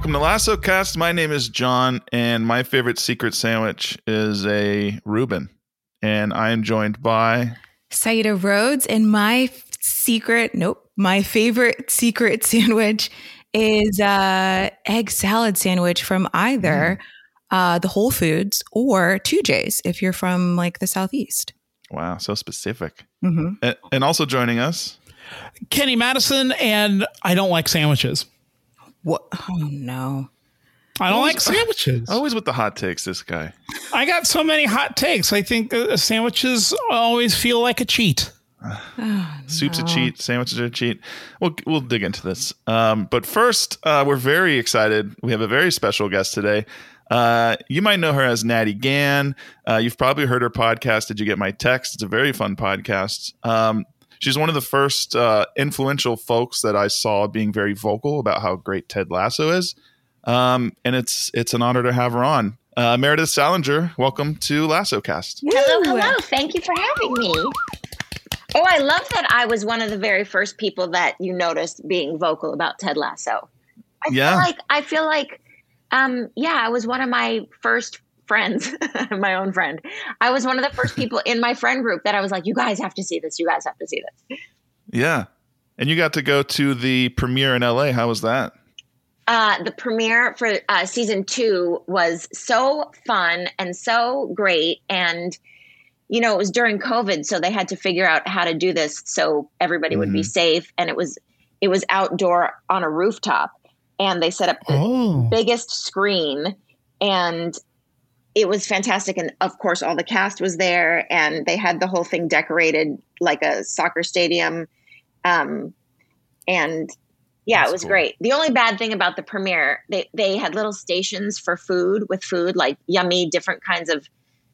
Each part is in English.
Welcome to Lasso Cast. My name is John, and my favorite secret sandwich is a Reuben. And I am joined by Saida Rhodes, and my favorite secret sandwich is egg salad sandwich from either the Whole Foods or 2J's if you're from like the Southeast. Wow, so specific. Mm-hmm. And also joining us, Kenny Madison, and I don't like sandwiches. What? Oh no. I don't like sandwiches. Always with the hot takes, this guy. I got so many hot takes. I think sandwiches always feel like a cheat. Soup's a cheat. Sandwiches are a cheat. We'll dig into this. But first, we're very excited. We have a very special guest today. You might know her as Natty Gann. You've probably heard her podcast, Did You Get My Text? It's a very fun podcast. She's one of the first influential folks that I saw being very vocal about how great Ted Lasso is. And it's an honor to have her on. Meredith Salinger, welcome to Lasso Cast. Hello. Thank you for having me. Oh, I love that I was one of the very first people that you noticed being vocal about Ted Lasso. I feel like I was one of my first friends, my own friend. I was one of the first people in my friend group that I was like, you guys have to see this. You guys have to see this. Yeah. And you got to go to the premiere in LA. How was that? The premiere for season 2 was so fun and so great. And, you know, it was during COVID, so they had to figure out how to do this so everybody would be safe. And it was outdoor on a rooftop. And they set up the biggest screen, and it was fantastic. And of course, all the cast was there, and they had the whole thing decorated like a soccer stadium. And yeah, it was great. The only bad thing about the premiere, they had little stations for food, like yummy, different kinds of,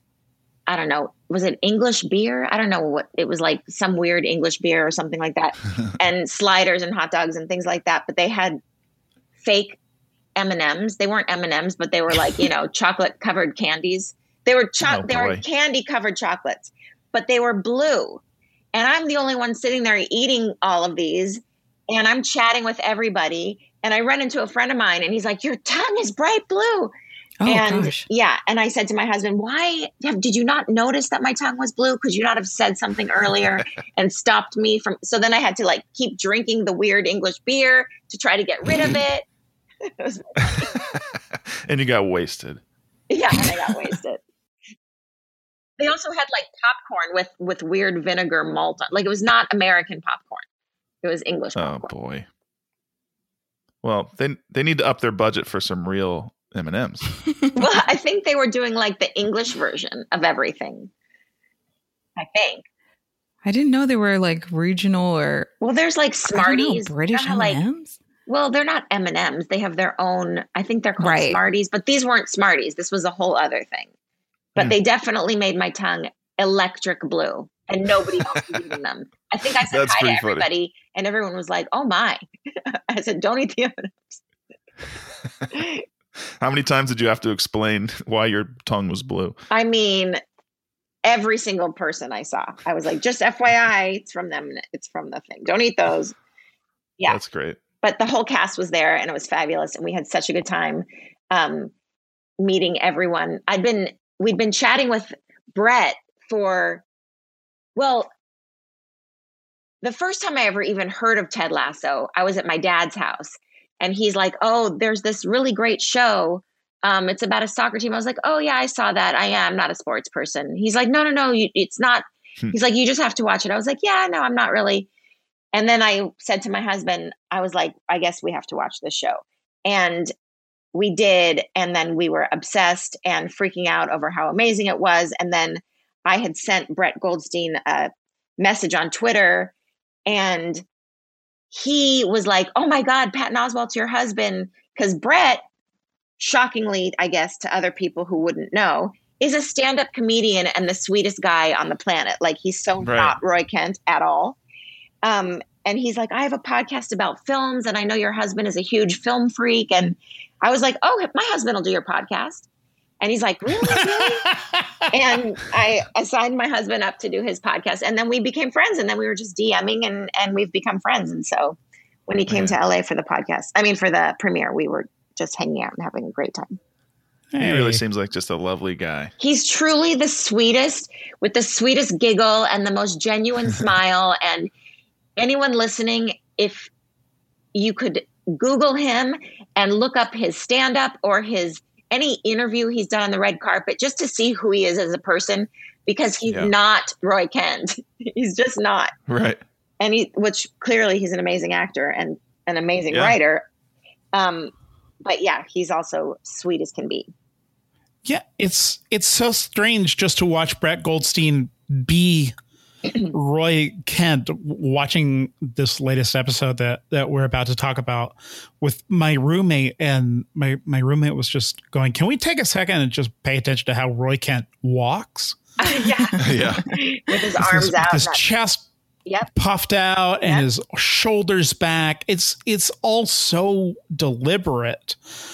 I don't know, was it English beer? I don't know what it was, like some weird English beer or something like that, and sliders and hot dogs and things like that. But they had fake M&Ms. They weren't M&Ms, but they were like, you know, chocolate covered candies. They were they were candy covered chocolates, but they were blue. And I'm the only one sitting there eating all of these, and I'm chatting with everybody. And I run into a friend of mine, and he's like, "Your tongue is bright blue." Gosh. Yeah. And I said to my husband, "Why did you not notice that my tongue was blue? Could you not have said something earlier and stopped me from?" So then I had to like keep drinking the weird English beer to try to get rid of it. And you got wasted. Yeah, and I got wasted. They also had like popcorn with weird vinegar malt. Like it was not American popcorn. It was English popcorn. Oh boy. Well, they need to up their budget for some real M&Ms. Well, I think they were doing like the English version of everything. I think. I didn't know they were like regional or. Well, there's like Smarties. British M&Ms? Well, they're not M&Ms. They have their own. I think they're called Smarties, but these weren't Smarties. This was a whole other thing. But they definitely made my tongue electric blue, and nobody else was eating them. I think I said hi to everybody, and everyone was like, "Oh my!" I said, "Don't eat the M&Ms." How many times did you have to explain why your tongue was blue? I mean, every single person I saw, I was like, "Just FYI, it's from them. It's from the thing. Don't eat those." Yeah, that's great. But the whole cast was there, and it was fabulous, and we had such a good time meeting everyone. We'd been chatting with Brett for, well, the first time I ever even heard of Ted Lasso, I was at my dad's house, and he's like, "Oh, there's this really great show. It's about a soccer team." I was like, "Oh yeah, I saw that. I'm not a sports person." He's like, "No, it's not." He's like, "You just have to watch it." I was like, "Yeah, no, I'm not really." And then I said to my husband, I was like, "I guess we have to watch this show." And we did. And then we were obsessed and freaking out over how amazing it was. And then I had sent Brett Goldstein a message on Twitter, and he was like, "Oh my God, Patton Oswalt's your husband." Because Brett, shockingly, I guess, to other people who wouldn't know, is a stand-up comedian and the sweetest guy on the planet. Like, he's so not Roy Kent at all. And he's like, "I have a podcast about films, and I know your husband is a huge film freak." And I was like, "Oh, my husband will do your podcast." And he's like, "Really? Really?" And I signed my husband up to do his podcast. And then we became friends, and then we were just DMing, and we've become friends. And so when he came to LA for the podcast, for the premiere, we were just hanging out and having a great time. He really seems like just a lovely guy. He's truly the sweetest, with the sweetest giggle and the most genuine smile. And anyone listening, if you could Google him and look up his stand-up or any interview he's done on the red carpet, just to see who he is as a person, because he's not Roy Kent. He's just not. Right. And which clearly he's an amazing actor and an amazing writer. But yeah, he's also sweet as can be. Yeah, it's so strange just to watch Brett Goldstein be Roy Kent. Watching this latest episode that we're about to talk about with my roommate, and my roommate was just going, "Can we take a second and just pay attention to how Roy Kent walks?" Yeah, with his arms out, his chest puffed out, and his shoulders back. It's all so deliberate.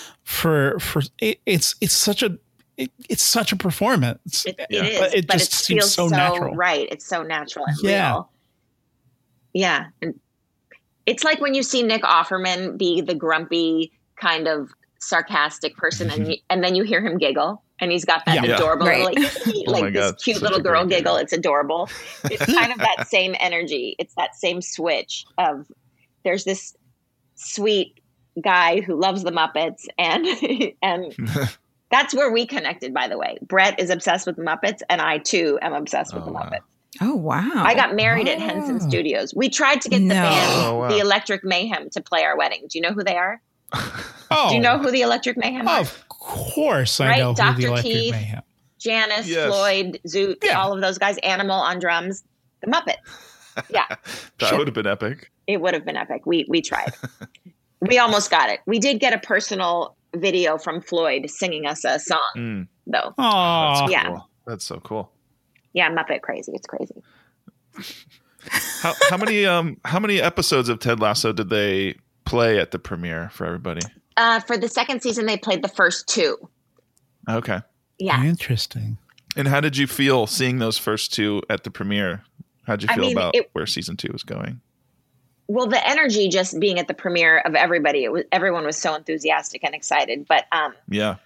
It's such a performance. It is, it just seems so natural. Right. It's so natural and real. Yeah. And it's like when you see Nick Offerman be the grumpy kind of sarcastic person and then you hear him giggle and he's got that adorable, this cute little girl giggle. It's adorable. It's kind of that same energy. It's that same switch of there's this sweet guy who loves the Muppets and that's where we connected, by the way. Brett is obsessed with the Muppets, and I, too, am obsessed with the Muppets. Oh, wow. I got married at Henson Studios. We tried to get the band, the Electric Mayhem, to play our wedding. Do you know who they are? Do you know who the Electric Mayhem are? Of course I know Dr. who the Electric Keith, Mayhem. Janice, Floyd, Zoot, all of those guys, Animal on drums, the Muppets. Yeah. That would have been epic. It would have been epic. We tried. We almost got it. We did get a personal video from Floyd singing us a song, though. Oh, yeah, cool. That's so cool. Yeah, Muppet crazy. It's crazy. How many episodes of Ted Lasso did they play at the premiere for everybody? For the second season, they played the first 2. Okay. Yeah. Interesting. And how did you feel seeing those first 2 at the premiere? How did you feel about where season 2 was going? Well, the energy just being at the premiere of everybody, everyone was so enthusiastic and excited. But I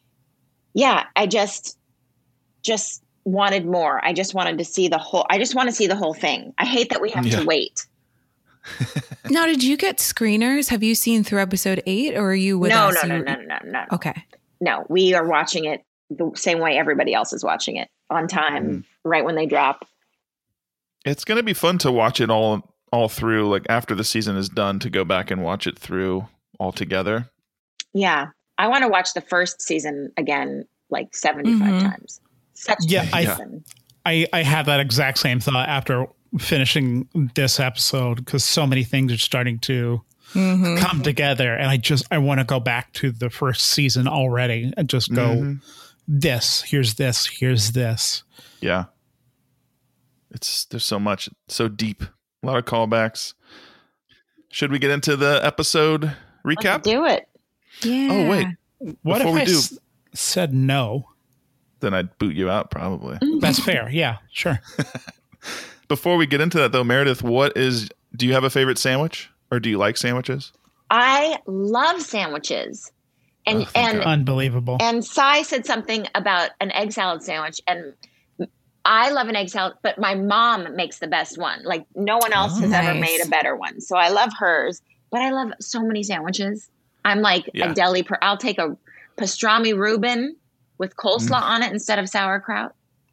just wanted more. I just wanted to see the whole. I just want to see the whole thing. I hate that we have to wait. Now, did you get screeners? Have you seen through episode 8, or are you with us? No. Okay. No, we are watching it the same way everybody else is watching it, on time, right when they drop. It's going to be fun to watch it all through, like after the season is done, to go back and watch it through all together. Yeah. I want to watch the first season again, like 75 times. Such a good season. I had that exact same thought after finishing this episode, because so many things are starting to come together. And I want to go back to the first season already and just go, here's this. Yeah. There's so much, so deep. A lot of callbacks. Should we get into the episode recap? Let's do it. Yeah. Oh, wait. What Before if I said no? Then I'd boot you out, probably. That's fair. Yeah, sure. Before we get into that, though, Meredith, do you have a favorite sandwich, or do you like sandwiches? I love sandwiches. And unbelievable. And Sai said something about an egg salad sandwich, and I love an egg salad, but my mom makes the best one. Like no one else has ever made a better one. So I love hers, but I love so many sandwiches. I'm like a deli. I'll take a pastrami Reuben with coleslaw on it instead of sauerkraut.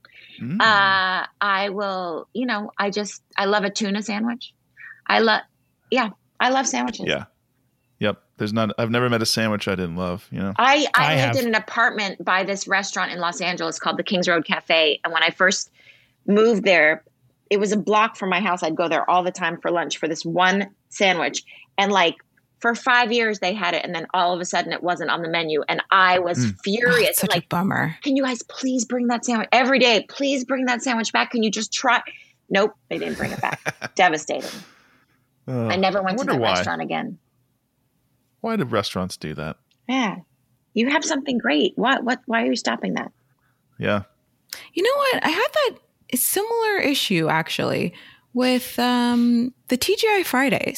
I will, I love a tuna sandwich. I love sandwiches. Yeah. Yep. I've never met a sandwich I didn't love, I lived in an apartment by this restaurant in Los Angeles called the Kings Road Cafe. And when I first moved there, it was a block from my house. I'd go there all the time for lunch for this one sandwich. And like for 5 years they had it. And then all of a sudden it wasn't on the menu. And I was furious. Such a bummer. Can you guys please bring that sandwich every day? Please bring that sandwich back. Can you just try? Nope. They didn't bring it back. Devastating. I never went to that restaurant again. Why do restaurants do that? Yeah. You have something great. Why are you stopping that? Yeah. You know what? I had that similar issue actually with the TGI Fridays.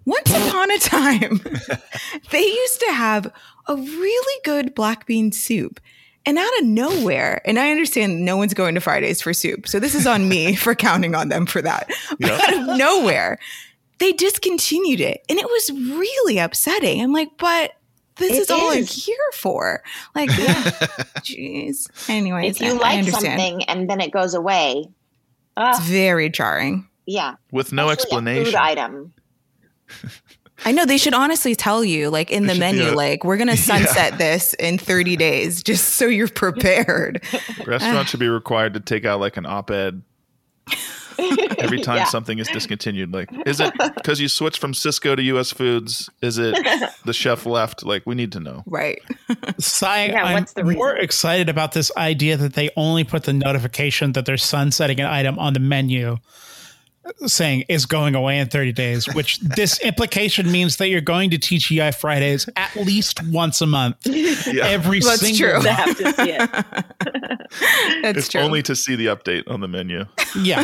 Once upon a time, they used to have a really good black bean soup. And out of nowhere, and I understand no one's going to Fridays for soup, so this is on me for counting on them for that. But out of nowhere, they discontinued it. And it was really upsetting. I'm like, but this is all I'm here for. Like, jeez. Anyways, if you like something and then it goes away, it's very jarring. Yeah. With no explanation. A food item. I know they should honestly tell you, like in the menu, like we're going to sunset this in 30 days just so you're prepared. Restaurants should be required to take out like an op-ed every time something is discontinued. Like, is it because you switched from Cisco to US Foods? Is it the chef left? Like, we need to know. Right. I'm more excited about this idea that they only put the notification that they're sunsetting an item on the menu saying is going away in 30 days, which this implication means that you're going to TGI Fridays at least once a month. Every single month. Have to see it. That's true. Only to see the update on the menu. Yeah.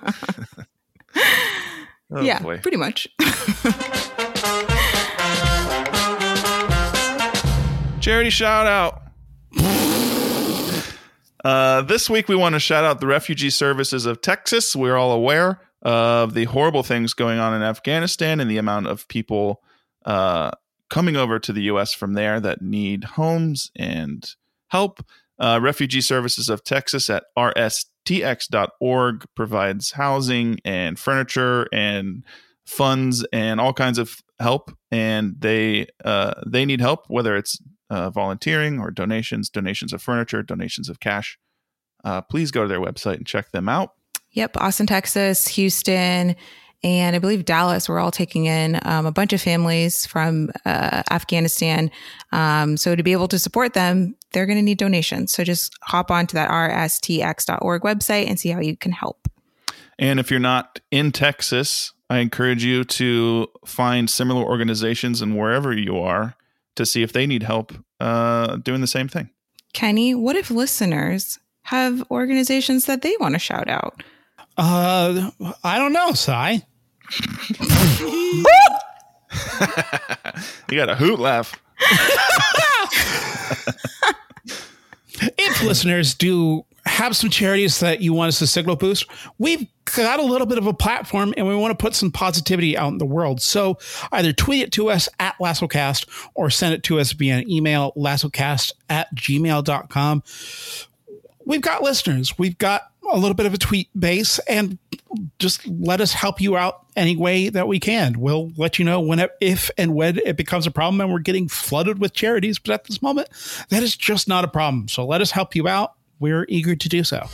Boy. Pretty much. Charity shout out. This week we want to shout out the Refugee Services of Texas. We're all aware of the horrible things going on in Afghanistan and the amount of people coming over to the U.S. from there that need homes and help. Refugee Services of Texas at rstx.org provides housing and furniture and funds and all kinds of help. And they need help, whether it's volunteering or donations of furniture, donations of cash. Please go to their website and check them out. Yep. Austin, Texas, Houston, and I believe Dallas. We're all taking in a bunch of families from Afghanistan. So to be able to support them, they're going to need donations. So just hop onto that rstx.org website and see how you can help. And if you're not in Texas, I encourage you to find similar organizations and wherever you are to see if they need help doing the same thing. Kenny, what if listeners have organizations that they want to shout out? I don't know, Sai. You got a hoot laugh. If listeners do have some charities that you want us to signal boost, we've got a little bit of a platform and we want to put some positivity out in the world. So either tweet it to us at LassoCast or send it to us via an email, lassocast@gmail.com. We've got listeners. We've got a little bit of a tweet base, and just let us help you out any way that we can. We'll let you know if and when it becomes a problem and we're getting flooded with charities. But at this moment, that is just not a problem. So let us help you out. We're eager to do so.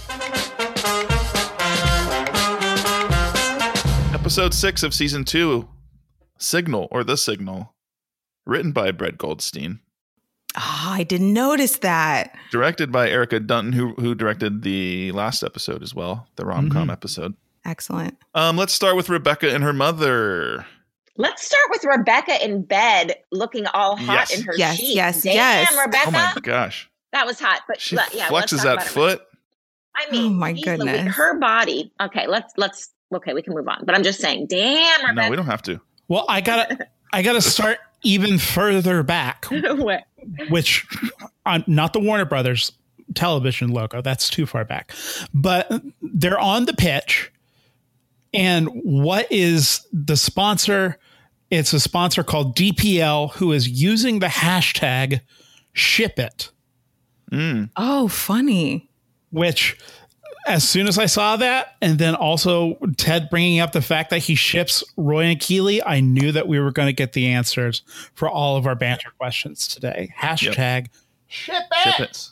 Episode 6 of Season 2, Signal, or The Signal, written by Brett Goldstein. Oh, I didn't notice that. Directed by Erica Dunton, who directed the last episode as well, the rom-com episode. Excellent. Let's start with Rebecca and her mother. Let's start with Rebecca in bed, looking all hot in her sheets. Damn, Rebecca. Oh my gosh. That was hot. But she flexes that foot. I mean, oh my goodness. Her body. Okay, okay, we can move on. But I'm just saying, damn, Rebecca. No, we don't have to. Well, I gotta start even further back, which not the Warner Brothers television logo. That's too far back. But they're on the pitch. And what is the sponsor? It's a sponsor called DPL who is using the hashtag #ShipIt. Oh, funny. Which, as soon as I saw that, and then also Ted bringing up the fact that he ships Roy and Keeley, I knew that we were going to get the answers for all of our banter questions today. Hashtag #ShipIt.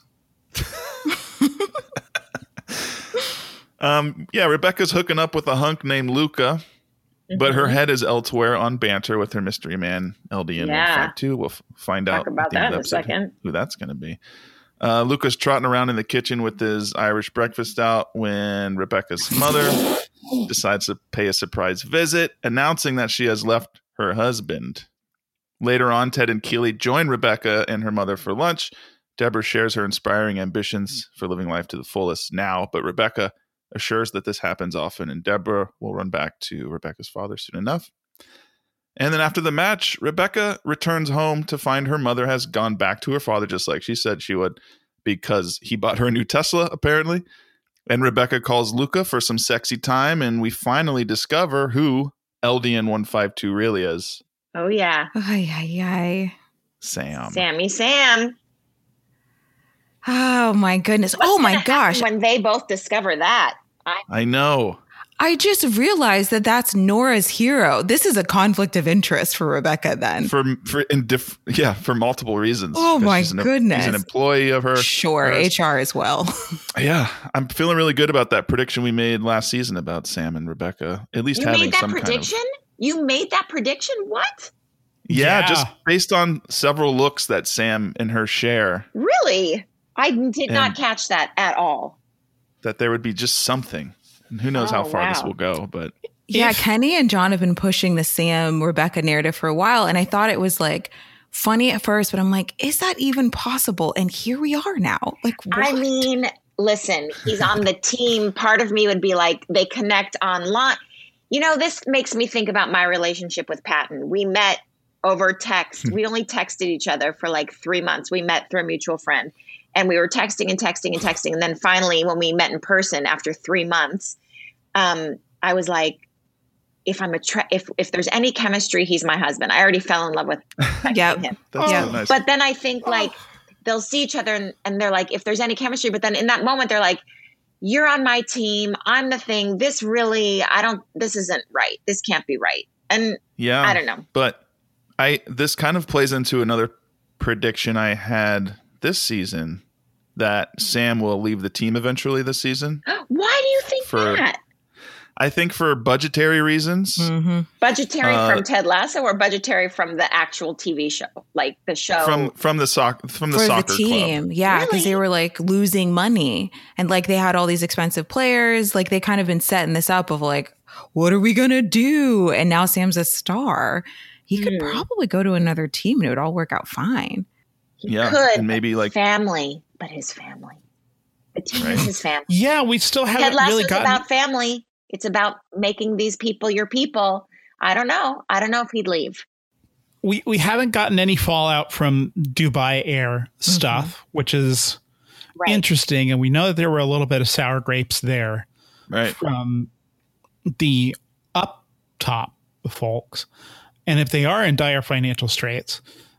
Rebecca's hooking up with a hunk named Luca, but her head is elsewhere on banter with her mystery man, LDN 152. We'll find out about that in a second. Who that's going to be. Luca's trotting around in the kitchen with his Irish breakfast out when Rebecca's mother decides to pay a surprise visit, announcing that she has left her husband. Later on, Ted and Keeley join Rebecca and her mother for lunch. Deborah shares her inspiring ambitions for living life to the fullest now, but Rebecca assures that this happens often, and Deborah will run back to Rebecca's father soon enough. And then after the match, Rebecca returns home to find her mother has gone back to her father, just like she said she would, because he bought her a new Tesla, apparently. And Rebecca calls Luca for some sexy time, and we finally discover who LDN 152 really is. Oh, yeah. Ay, ay, ay. Sammy Sam. Oh, my goodness. What's oh, my gonna gosh. happen when they both discover that? I know. I just realized that that's Nora's hero. This is a conflict of interest for Rebecca then. For multiple reasons. Oh, my He's goodness. an employee of her. Sure, HR as well. Yeah, I'm feeling really good about that prediction we made last season about Sam and Rebecca. At least You having made that some prediction? You made that prediction? What? Yeah, just based on several looks that Sam and her share. Really? I did not catch that at all. That there would be just something. And who knows how far this will go, but yeah, Kenny and John have been pushing the Sam Rebecca narrative for a while, and I thought it was like funny at first, but I'm like, is that even possible? And here we are now. Like, what? I mean, listen, he's on the team. Part of me would be like, they connect online. You know, this makes me think about my relationship with Patton. We met over text. We only texted each other for like 3 months. We met through a mutual friend. And we were texting and texting and texting. And then finally, when we met in person after 3 months, I was like, if there's any chemistry, he's my husband. I already fell in love with him. That's so nice. But then I think like they'll see each other and they're like, if there's any chemistry, but then in that moment, they're like, you're on my team. I'm the thing. This isn't right. This can't be right. And yeah, I don't know. But this kind of plays into another prediction I had this season, that Sam will leave the team eventually this season. Why do you think that? I think for budgetary reasons. Mm-hmm. Budgetary from Ted Lasso or budgetary from the actual TV show, like the show from the soccer team. Club. Yeah, because Really? they were like losing money, and like they had all these expensive players. Like they kind of been setting this up of like, what are we gonna do? And now Sam's a star. He could probably go to another team and it would all work out fine. He could, and maybe like family, but his family. The team is his family. Yeah, we still haven't Ted Lasso's really gotten about family. It's about making these people your people. I don't know. I don't know if he'd leave. We haven't gotten any fallout from Dubai Air stuff, which is interesting. And we know that there were a little bit of sour grapes there from the up top folks. And if they are in dire financial straits,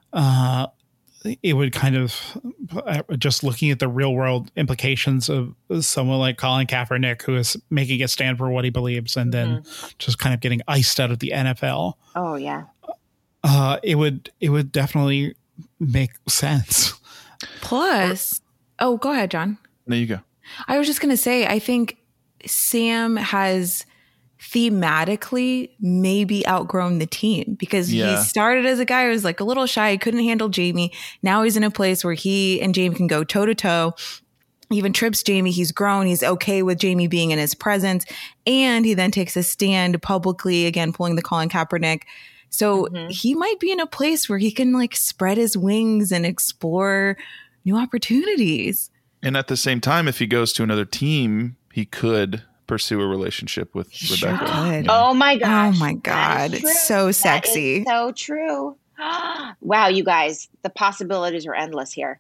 it would kind of just looking at the real world implications of someone like Colin Kaepernick, who is making it stand for what he believes and then just kind of getting iced out of the NFL. Oh, yeah. It would definitely make sense. Plus, go ahead, John. There you go. I was just going to say, I think Sam has thematically maybe outgrown the team because he started as a guy who was like a little shy. He couldn't handle Jamie. Now he's in a place where he and Jamie can go toe to toe. Even trips Jamie. He's grown. He's okay with Jamie being in his presence. And he then takes a stand publicly, again, pulling the Colin Kaepernick. So he might be in a place where he can like spread his wings and explore new opportunities. And at the same time, if he goes to another team, he could pursue a relationship with Rebecca. Could. Oh my gosh. Oh my God. It's so sexy. That is so true. Wow, you guys, the possibilities are endless here.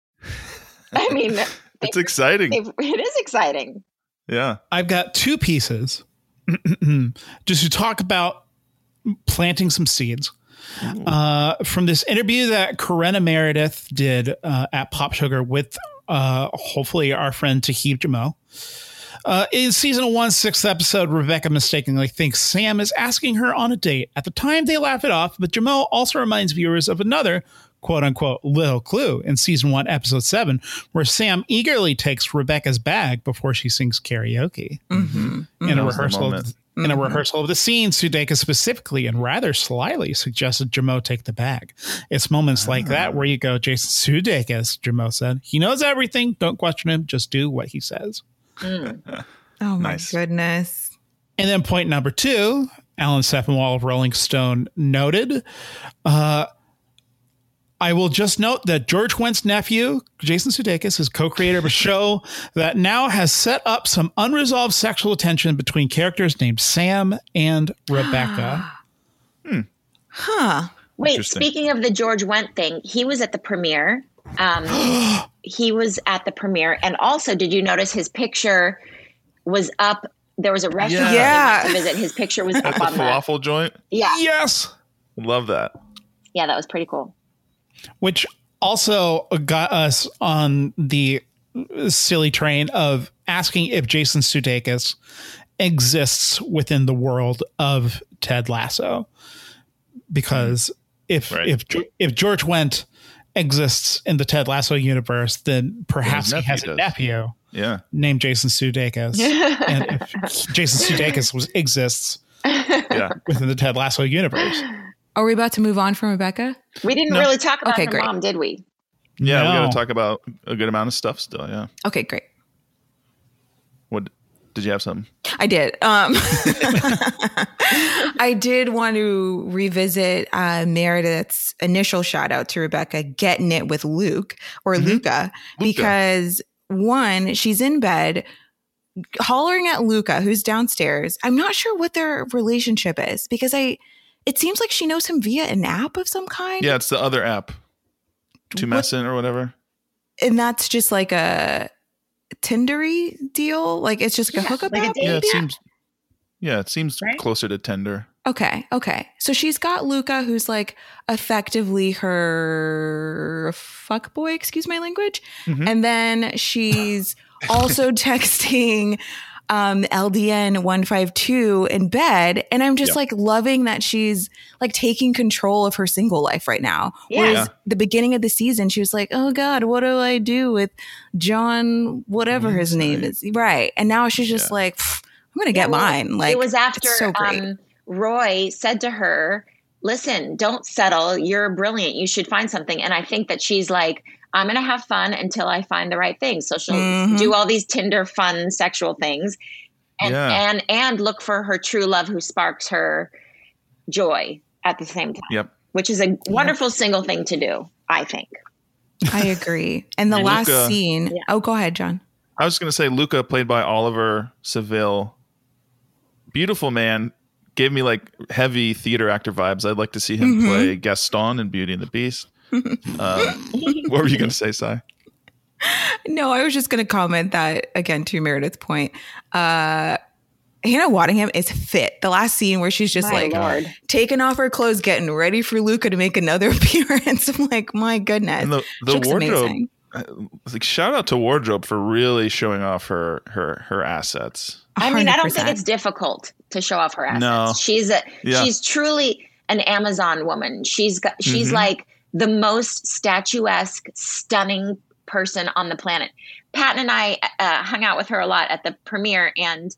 I mean, it's exciting. It is exciting. Yeah. I've got two pieces just to talk about planting some seeds. From this interview that Corinna Meredith did at Pop Sugar with hopefully our friend Tahib Jamo. In season 1, 6th episode, Rebecca mistakenly thinks Sam is asking her on a date. At the time, they laugh it off, but Jamo also reminds viewers of another quote-unquote little clue in season 1, episode 7, where Sam eagerly takes Rebecca's bag before she sings karaoke. In a rehearsal of the scene, Sudeikis specifically and rather slyly suggested Jamo take the bag. It's moments like that where you go, Jason Sudeikis, Jamo said. He knows everything. Don't question him. Just do what he says. Oh my goodness. And then point number 2, Alan Sepinwall of Rolling Stone noted, I will just note that George Wendt's nephew, Jason Sudeikis, is co-creator of a show that now has set up some unresolved sexual tension between characters named Sam and Rebecca. Huh. Wait, speaking of the George Wendt thing, he was at the premiere. He was at the premiere. And also, did you notice his picture was up? There was a restaurant Yeah. to visit. His picture was At up the on falafel joint. Yeah. Yes. Love that. Yeah, that was pretty cool. Which also got us on the silly train of asking if Jason Sudeikis exists within the world of Ted Lasso. Because if George Wendt exists in the Ted Lasso universe, then perhaps he has a nephew named Jason Sudeikis. And if Jason Sudeikis exists within the Ted Lasso universe. Are we about to move on from Rebecca? We didn't really talk about her great. mom, did we? Yeah, No. we got to talk about a good amount of stuff still. Yeah. Okay, great. What did you have something? I did. I did want to revisit Meredith's initial shout out to Rebecca getting it with Luke or Luca, because one, she's in bed hollering at Luca, who's downstairs. I'm not sure what their relationship is because it seems like she knows him via an app of some kind. Yeah, it's the other app, Tumescent or whatever. And that's just like a Tindery deal. Like it's just like a hookup app. It seems closer to Tinder. Okay. So she's got Luca, who's like effectively her fuckboy, excuse my language. And then she's also texting LDN 152 in bed. And I'm just like loving that she's like taking control of her single life right now. Whereas the beginning of the season, she was like, oh God, what do I do with John, whatever his name is? Right. And now she's just like, I'm going to get mine. Like, it was after so Roy said to her, listen, don't settle. You're brilliant. You should find something. And I think that she's like, I'm going to have fun until I find the right thing. So she'll do all these Tinder fun sexual things and look for her true love who sparks her joy at the same time, which is a wonderful single thing to do, I think. I agree. And the last scene. Oh, go ahead, John. I was going to say Luca, played by Oliver Seville. Beautiful man. Gave me like heavy theater actor vibes. I'd like to see him play Gaston in Beauty and the Beast. What were you going to say, Sai? No, I was just going to comment that, again, to Meredith's point, Hannah Waddingham is fit. The last scene where she's just taking off her clothes, getting ready for Luca to make another appearance. I'm like, my goodness. And the wardrobe, like, shout out to wardrobe for really showing off her assets. I mean, 100%. I don't think it's difficult to show off her assets. No. She's truly an Amazon woman. She's like the most statuesque, stunning person on the planet. Pat and I hung out with her a lot at the premiere, and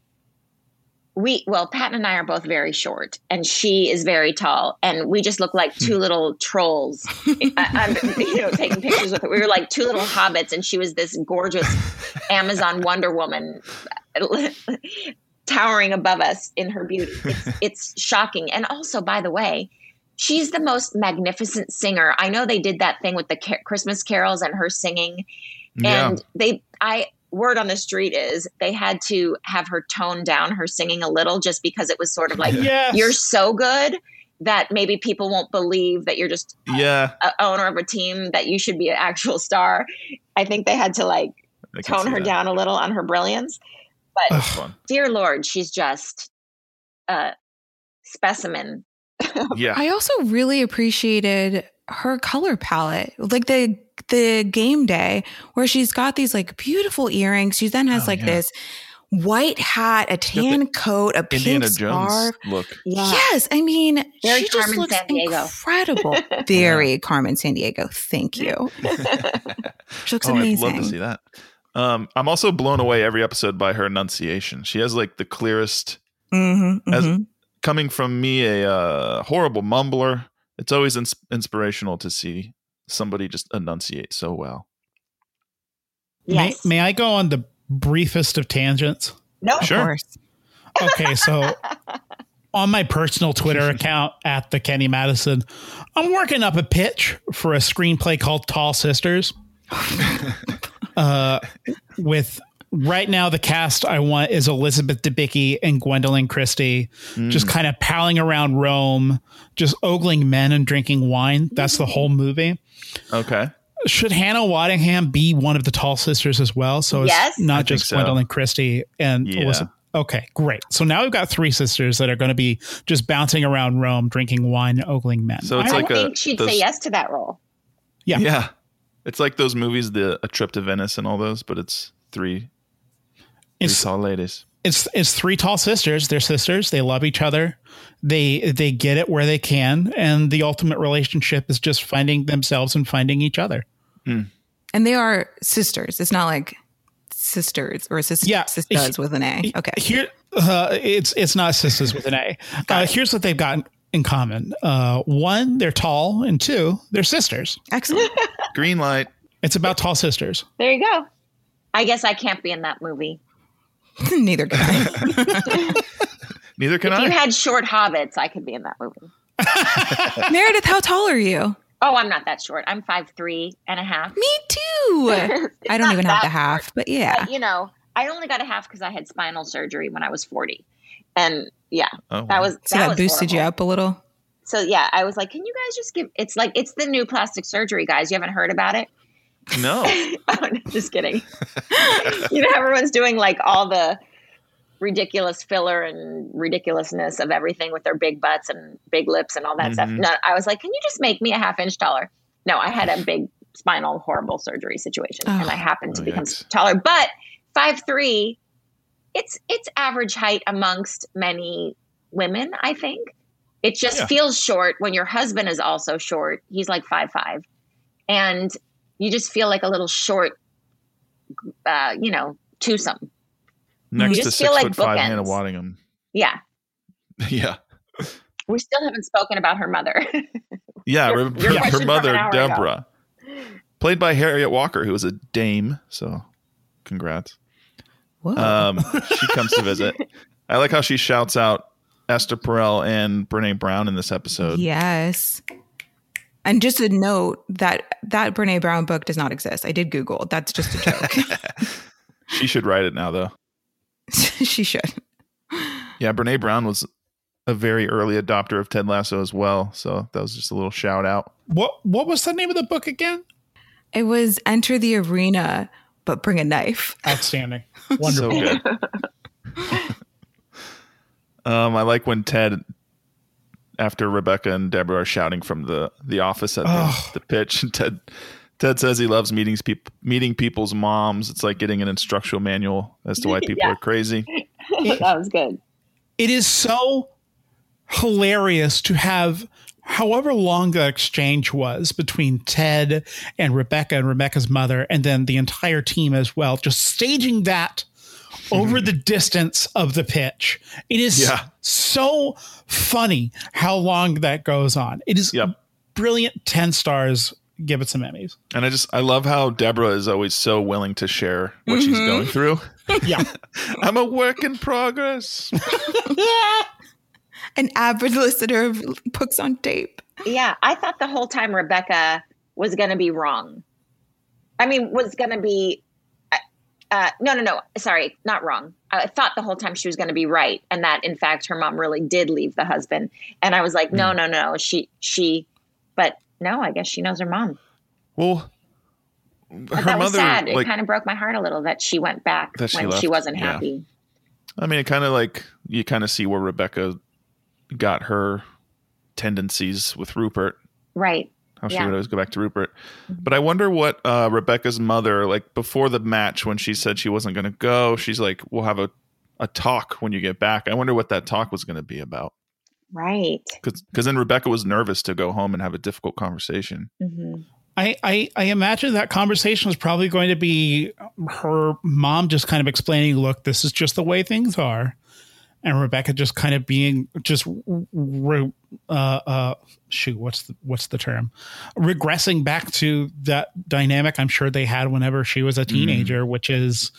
Pat and I are both very short, and she is very tall, and we just look like two little trolls. Taking pictures with her. We were like two little hobbits, and she was this gorgeous Amazon Wonder Woman, towering above us in her beauty. It's shocking. And also, by the way, she's the most magnificent singer. I know they did that thing with the Christmas carols and her singing, and word on the street is they had to have her tone down her singing a little, just because it was sort of like, you're so good that maybe people won't believe that you're just a owner of a team, that you should be an actual star. I think they had to tone her down a little on her brilliance. But dear Lord, she's just a specimen. I also really appreciated her color palette, like the game day where she's got these like beautiful earrings. She then has this white hat, a tan coat, a Indiana pink Jones scarf. Look. Yeah. Yes, I mean, very she just Carmen looks Sandiego. incredible. Very Carmen Sandiego. Thank you. She looks amazing. I'd love to see that. I'm also blown away every episode by her enunciation. She has like the clearest. As coming from me, a horrible mumbler, it's always inspirational to see somebody just enunciate so well. Yes. May I go on the briefest of tangents? No, sure. Of course. Okay, so on my personal Twitter account at the Kenny Madison, I'm working up a pitch for a screenplay called Tall Sisters, with right now the cast I want is Elizabeth Debicki and Gwendolyn Christie, just kind of palling around Rome, just ogling men and drinking wine. That's the whole movie. Okay. Should Hannah Waddingham be one of the tall sisters as well? So Yes. it's not I just think so. Gwendolyn Christie and Elizabeth. Okay, great. So now we've got 3 sisters that are going to be just bouncing around Rome, drinking wine, and ogling men. So it's I like think she'd say yes to that role. Yeah. Yeah. It's like those movies, A Trip to Venice and all those, but it's three tall ladies. It's 3 tall sisters. They're sisters. They love each other. They get it where they can, and the ultimate relationship is just finding themselves and finding each other. And they are sisters. It's not like sisters or sisters with an A. Okay. Here, it's not sisters with an A. Here's what they've got in common. 1, they're tall, and 2, they're sisters. Excellent. Green light. It's about tall sisters. There you go. I guess I can't be in that movie. Neither can I. Neither can If I. you had short hobbits, I could be in that movie. Meredith, how tall are you? Oh, I'm not that short. I'm 5'3" and a half. Me too. I don't not even have that the half, but yeah. But, I only got a half because I had spinal surgery when I was 40. And yeah, Oh, that was So that was boosted you horrible. up a little. So yeah, I was like, can you guys just it's the new plastic surgery, guys. You haven't heard about it? No. Oh, no, just kidding. Everyone's doing like all the ridiculous filler and ridiculousness of everything with their big butts and big lips and all that stuff. No, I was like, can you just make me a half inch taller? No, I had a big spinal horrible surgery situation and I happened to become yikes. taller. But 5'3", it's average height amongst many women, I think. It just feels short when your husband is also short. He's like 5'5". And you just feel like a little short, twosome. Next You to just feel like 6'5" Hannah bookends. Waddingham. Yeah. Yeah. We still haven't spoken about her mother. Yeah. Your her question from mother, an hour ago. Deborah, played by Harriet Walker, who was a dame. So congrats. Whoa. She comes to visit. I like how she shouts out Esther Perel and Brene Brown in this episode. Yes. And just a note that Brene Brown book does not exist. I did Google. That's just a joke. She should write it now, though. She should. Yeah, Brene Brown was a very early adopter of Ted Lasso as well. So that was just a little shout out. What was the name of the book again? It was Enter the Arena, but bring a knife. Outstanding. So Wonderful. good. I like when Ted, after Rebecca and Deborah are shouting from the office at the pitch, and Ted says he loves meeting people's moms. It's like getting an instructional manual as to why people are crazy. That was good. It is so hilarious to have however long the exchange was between Ted and Rebecca's mother, and then the entire team as well, just staging that over the distance of the pitch. It is so funny how long that goes on. It is brilliant. 10 stars. Give it some Emmys. And I love how Deborah is always so willing to share what she's going through. Yeah. I'm a work in progress. An avid listener of books on tape. Yeah, I thought the whole time Rebecca was going to be wrong. I mean, was going to be no. Sorry, not wrong. I thought the whole time she was going to be right, and that in fact her mom really did leave the husband. And I was like, no. She, but no, I guess she knows her mom. Well, But her that was mother, sad. It kind of broke my heart a little that she went back that she when left. she wasn't Yeah. happy. I mean, it kind of like you kind of see where Rebecca got her tendencies with Rupert. Right. How she would always go back to Rupert. But I wonder what Rebecca's mother, like before the match when she said she wasn't going to go, she's like, we'll have a talk when you get back. I wonder what that talk was going to be about. Right. Because then Rebecca was nervous to go home and have a difficult conversation. Mm-hmm. I imagine that conversation was probably going to be her mom just kind of explaining, look, this is just the way things are. And Rebecca just kind of being just what's the term? Regressing back to that dynamic I'm sure they had whenever she was a teenager, which is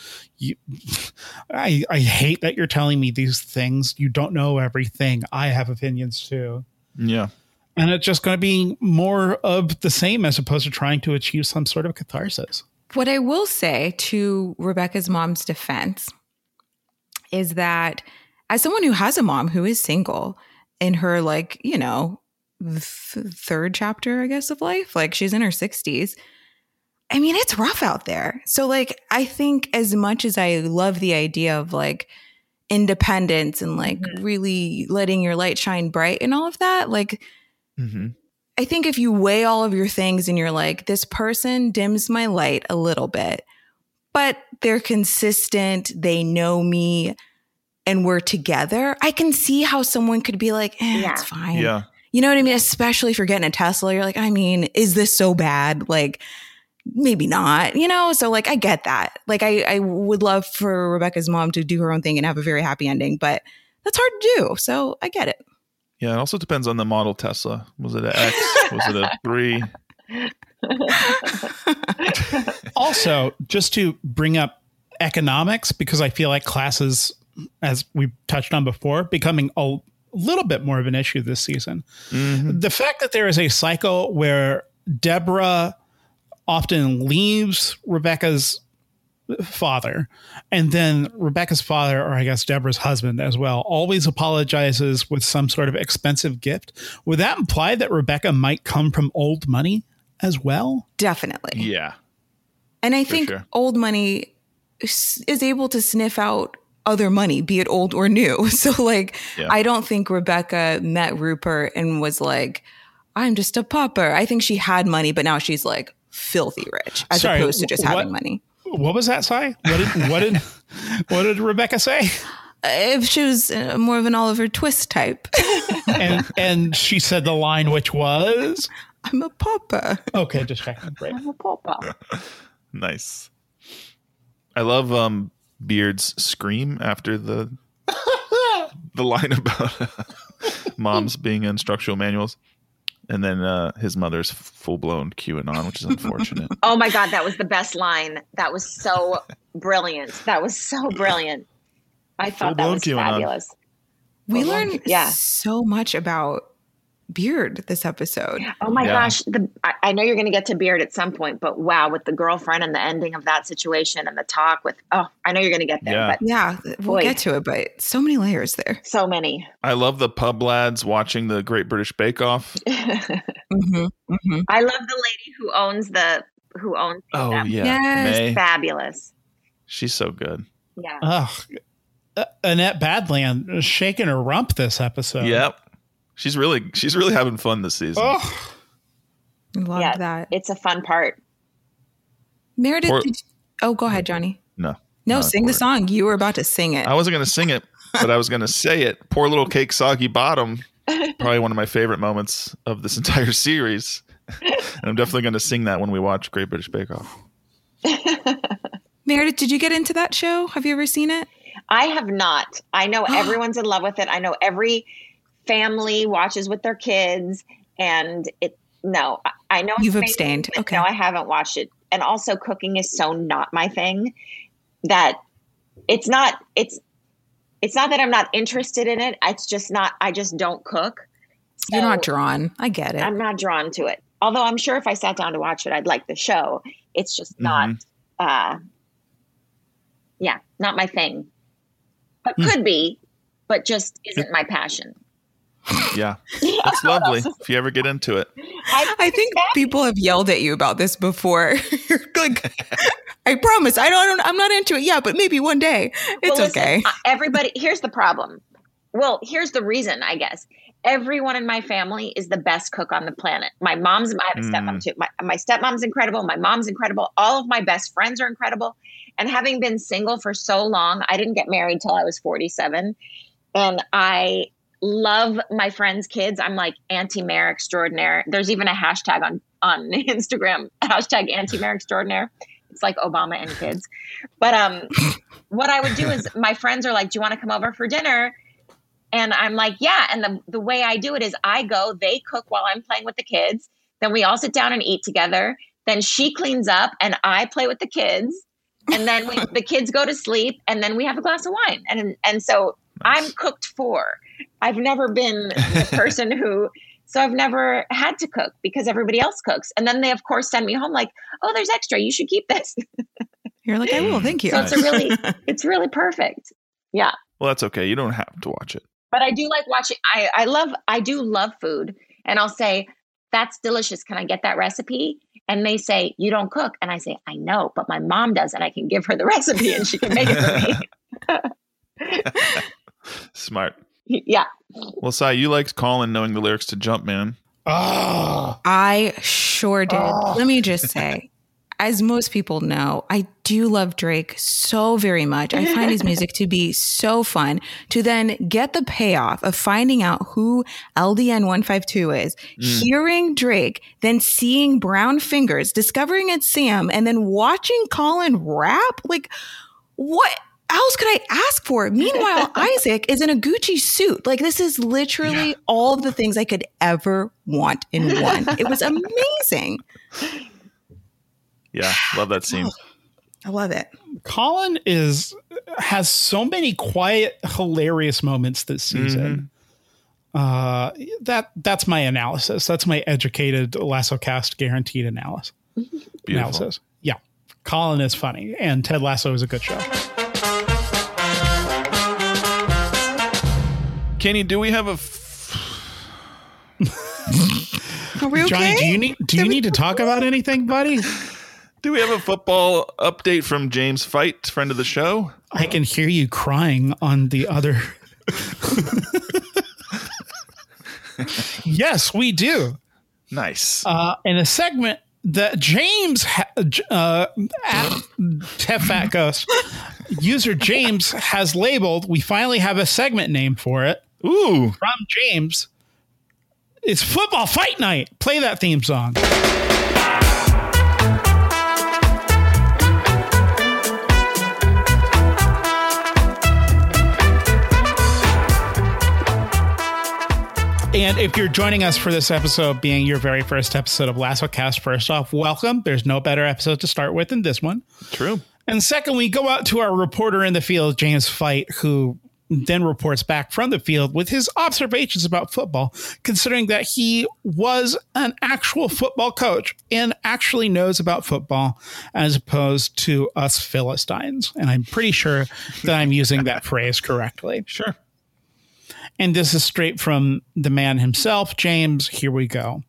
I hate that you're telling me these things. You don't know everything. I have opinions too. Yeah. And it's just going to be more of the same as opposed to trying to achieve some sort of catharsis. What I will say to Rebecca's mom's defense is that as someone who has a mom who is single in her, like, you know, third chapter, I guess, of life, like she's in her 60s. I mean, it's rough out there. So like, I think as much as I love the idea of like independence and like really letting your light shine bright and all of that, like, I think if you weigh all of your things and you're like, this person dims my light a little bit, but they're consistent, they know me, and we're together, I can see how someone could be like, it's fine. Yeah. You know what I mean? Especially if you're getting a Tesla, you're like, I mean, is this so bad? Like, maybe not, you know? So like, I get that. Like, I would love for Rebecca's mom to do her own thing and have a very happy ending, but that's hard to do. So I get it. Yeah. It also depends on the model Tesla. Was it an X? Was it a 3? Also, just to bring up economics, because I feel like classes, as we touched on before, becoming a little bit more of an issue this season. The fact that there is a cycle where Deborah often leaves Rebecca's father, and then Rebecca's father, or I guess Deborah's husband as well, always apologizes with some sort of expensive gift. Would that imply that Rebecca might come from old money as well? Definitely. Yeah. And I think old money is able to sniff out other money, be it old or new. So like, I don't think Rebecca met Rupert and was like, I'm just a pauper. I think she had money, but now she's like filthy rich as opposed to just having money. What was that, Sai? What did Rebecca say? If she was more of an Oliver Twist type. and she said the line, which was, I'm a pauper. Okay, just checking. Great. I'm a pauper. Nice. I love Beard's scream after the line about moms being instructional manuals, and then his mother's full-blown QAnon, which is unfortunate. Oh my God, that was the best line. That was so brilliant. That was so brilliant. I thought that was QAnon. Fabulous. We learned so much about Beard this episode. Oh my gosh. I know you're going to get to Beard at some point, but wow, with the girlfriend and the ending of that situation and the talk with, I know you're going to get there. But we'll get to it, but so many layers there. So many. I love the pub lads watching the Great British Bake Off. I love the lady who owns them. Yeah. Yes. May. Fabulous. She's so good. Yeah. Annette Badland shaking her rump this episode. Yep. She's really having fun this season. Love that. It's a fun part. Meredith, go ahead, Johnny. No, sing the song. You were about to sing it. I wasn't going to sing it, but I was going to say it. Poor little cake, soggy bottom. Probably one of my favorite moments of this entire series. And I'm definitely going to sing that when we watch Great British Bake Off. Meredith, did you get into that show? Have you ever seen it? I have not. I know everyone's in love with it. I know every family watches with their kids, and I know you've abstained. Okay. No, I haven't watched it. And also cooking is so not my thing that it's not that I'm not interested in it. It's just not, I just don't cook. So you're not drawn. I get it. I'm not drawn to it. Although I'm sure if I sat down to watch it, I'd like the show. It's just not, not my thing, but could be, but just isn't my passion. Yeah, it's lovely if you ever get into it. I think people have yelled at you about this before. You're like, I promise, I'm not into it. Yeah, but maybe one day. It's okay. Everybody, here's the problem. Well, here's the reason, I guess. Everyone in my family is the best cook on the planet. I have a stepmom too. My stepmom's incredible. My mom's incredible. All of my best friends are incredible. And having been single for so long, I didn't get married till I was 47. And I love my friends' kids. I'm like anti-mare extraordinaire. There's even a hashtag on Instagram, hashtag anti-mare extraordinaire. It's like Obama and kids. But what I would do is my friends are like, do you want to come over for dinner? And I'm like, yeah. And the way I do it is I go, they cook while I'm playing with the kids. Then we all sit down and eat together. Then she cleans up and I play with the kids. And then the kids go to sleep and then we have a glass of wine. And so nice. I'm cooked for. I've never been the person who So I've never had to cook because everybody else cooks. And then they, of course, send me home like, oh, there's extra. You should keep this. You're like, I will. Thank you. So it's really perfect. Yeah. Well, that's okay. You don't have to watch it. But I do like watching. I do love food. And I'll say, that's delicious. Can I get that recipe? And they say, you don't cook. And I say, I know, but my mom does. And I can give her the recipe and she can make it for me. Smart. Yeah. Well, Sai, you liked Colin knowing the lyrics to Jumpman. Oh, I sure did. Let me just say, as most people know, I do love Drake so very much. I find his music to be so fun. To then get the payoff of finding out who LDN 152 is, hearing Drake, then seeing Brown Fingers, discovering it's Sam, and then watching Colin rap. Like, what else could I ask for? Meanwhile, Isaac is in a Gucci suit. Like, this is literally all of the things I could ever want in one. It was amazing. Yeah, love that scene. I love it. Colin has so many quiet, hilarious moments this season. That's my analysis. That's my educated Lasso Cast guaranteed analysis. Yeah, Colin is funny, and Ted Lasso is a good show. Kenny, do we have a? Are we okay? Johnny, do you need to talk about anything, buddy? Do we have a football update from James Fight, friend of the show? I can hear you crying on the other. Yes, we do. Nice. In a segment that James at Tefat Ghost user James has labeled, we finally have a segment name for it. Ooh, from James. It's Football Fight Night. Play that theme song. And if you're joining us for this episode, being your very first episode of Lasso Cast, first off, welcome. There's no better episode to start with than this one. True. And second, we go out to our reporter in the field, James Fight, who then reports back from the field with his observations about football, considering that he was an actual football coach and actually knows about football as opposed to us Philistines. And I'm pretty sure that I'm using that phrase correctly. Sure. And this is straight from the man himself, James. Here we go.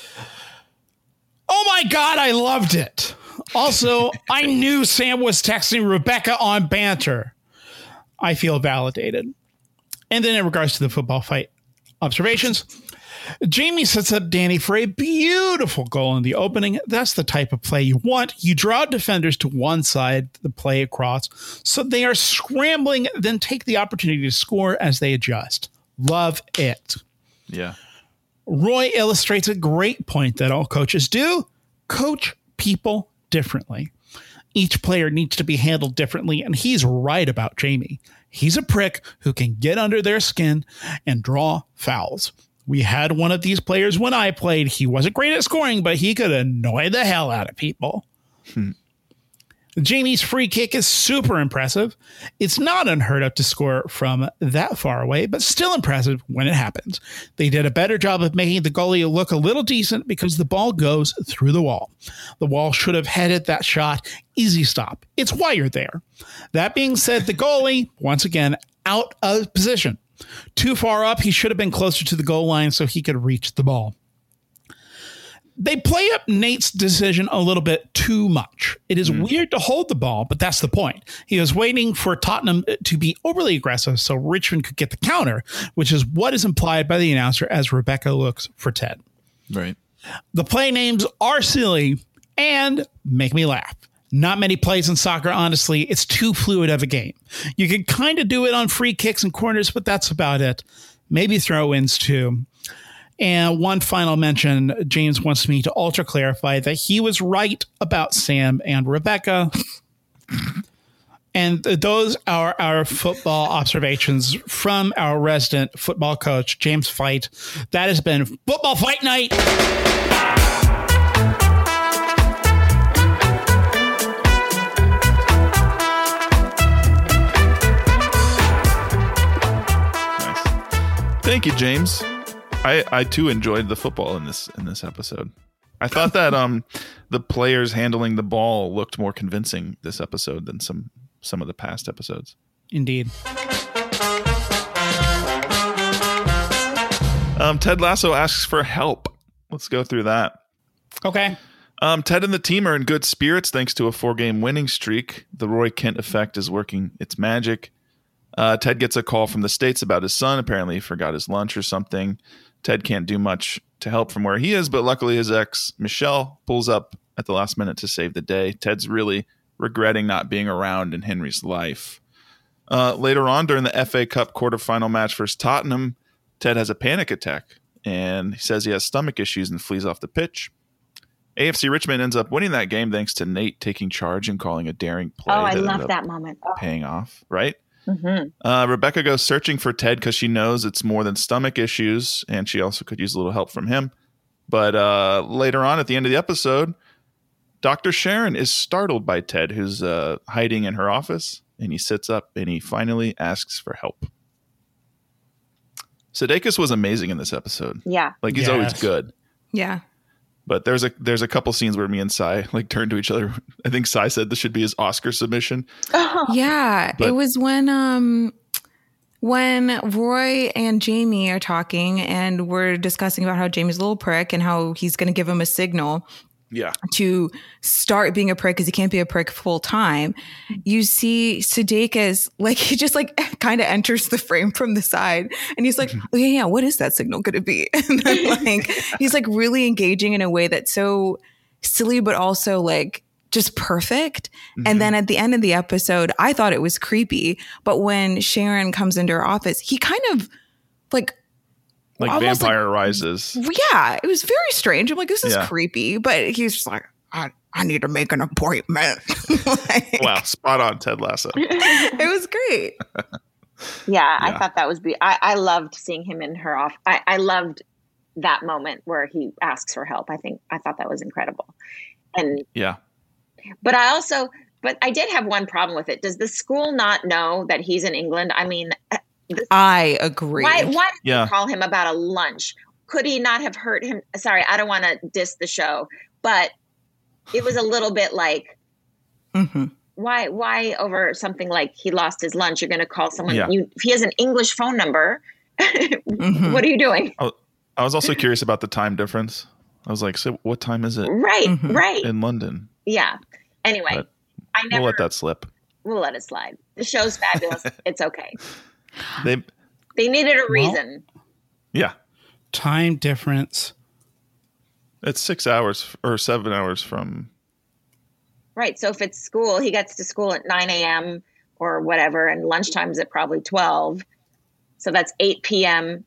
Oh my God, I loved it. Also, I knew Sam was texting Rebecca on banter. I feel validated. And then in regards to the football fight observations, Jamie sets up Danny for a beautiful goal in the opening. That's the type of play you want. You draw defenders to one side, the play across, so they are scrambling, then take the opportunity to score as they adjust. Love it. Yeah. Roy illustrates a great point that all coaches do. Coach people differently. Each player needs to be handled differently, and he's right about Jamie. He's a prick who can get under their skin and draw fouls. We had one of these players when I played. He wasn't great at scoring, but he could annoy the hell out of people. Jamie's free kick is super impressive. It's not unheard of to score from that far away, but still impressive when it happens. They did a better job of making the goalie look a little decent because the ball goes through the wall. The wall should have headed that shot. Easy stop. It's why you're there. That being said, the goalie, once again, out of position. Too far up, he should have been closer to the goal line so he could reach the ball. They play up Nate's decision a little bit too much. It is weird to hold the ball, but that's the point. He was waiting for Tottenham to be overly aggressive so Richmond could get the counter, which is what is implied by the announcer as Rebecca looks for Ted. Right. The play names are silly and make me laugh. Not many plays in soccer, honestly. It's too fluid of a game. You can kind of do it on free kicks and corners, but that's about it. Maybe throw-ins too. And one final mention, James wants me to ultra clarify that he was right about Sam and Rebecca. And those are our football observations from our resident football coach, James Fight. That has been Football Fight Night. Nice. Thank you, James. I too enjoyed the football in this episode. I thought that the players handling the ball looked more convincing this episode than some of the past episodes. Indeed. Ted Lasso asks for help. Let's go through that. Okay. Ted and the team are in good spirits thanks to a 4-game winning streak. The Roy Kent effect is working its magic. Ted gets a call from the States about his son. Apparently he forgot his lunch or something. Ted can't do much to help from where he is, but luckily his ex, Michelle, pulls up at the last minute to save the day. Ted's really regretting not being around in Henry's life. Later on, during the FA Cup quarterfinal match versus Tottenham, Ted has a panic attack, and he says he has stomach issues and flees off the pitch. AFC Richmond ends up winning that game thanks to Nate taking charge and calling a daring play. Oh, I love that moment. Oh. Paying off, right? Mm-hmm. Rebecca goes searching for Ted because she knows it's more than stomach issues, and she also could use a little help from him. But later on at the end of the episode, Dr. Sharon is startled by Ted, who's hiding in her office, and he sits up and he finally asks for help. Sudeikis was amazing in this episode. Yeah. Like, he's always good. Yeah. But there's a couple scenes where me and Sai like turn to each other. I think Sai said this should be his Oscar submission. Yeah, it was when Roy and Jamie are talking and we're discussing about how Jamie's a little prick and how he's going to give him a signal to start being a prick because he can't be a prick full time. You see Sudeikis, like, he just like kind of enters the frame from the side and he's like, oh yeah, what is that signal going to be? And then like he's like really engaging in a way that's so silly but also like just perfect. And then at the end of the episode, I thought it was creepy, but when Sharon comes into her office, he kind of like Vampire Rises. Yeah, it was very strange. I'm like, this is creepy, but he's just like, I need to make an appointment. Like, wow, spot on, Ted Lasso. It was great. Yeah, I thought that was I loved seeing him in her off. I loved that moment where he asks for help. I thought that was incredible. And but I did have one problem with it. Does the school not know that he's in England? I mean, I agree. Why did you call him about a lunch? Could he not have hurt him? Sorry, I don't want to diss the show, but it was a little bit like, why over something like he lost his lunch? You're going to call someone. If he has an English phone number, what are you doing? I was also curious about the time difference. I was like, so what time is it? Right. In London. Yeah. Anyway, but we'll let that slip. We'll let it slide. The show's fabulous. It's okay. They needed a reason. Yeah. Time difference. It's 6 hours or 7 hours from. Right. So if it's school, he gets to school at 9 a.m. or whatever, and lunchtime's at probably 12. So that's 8 p.m.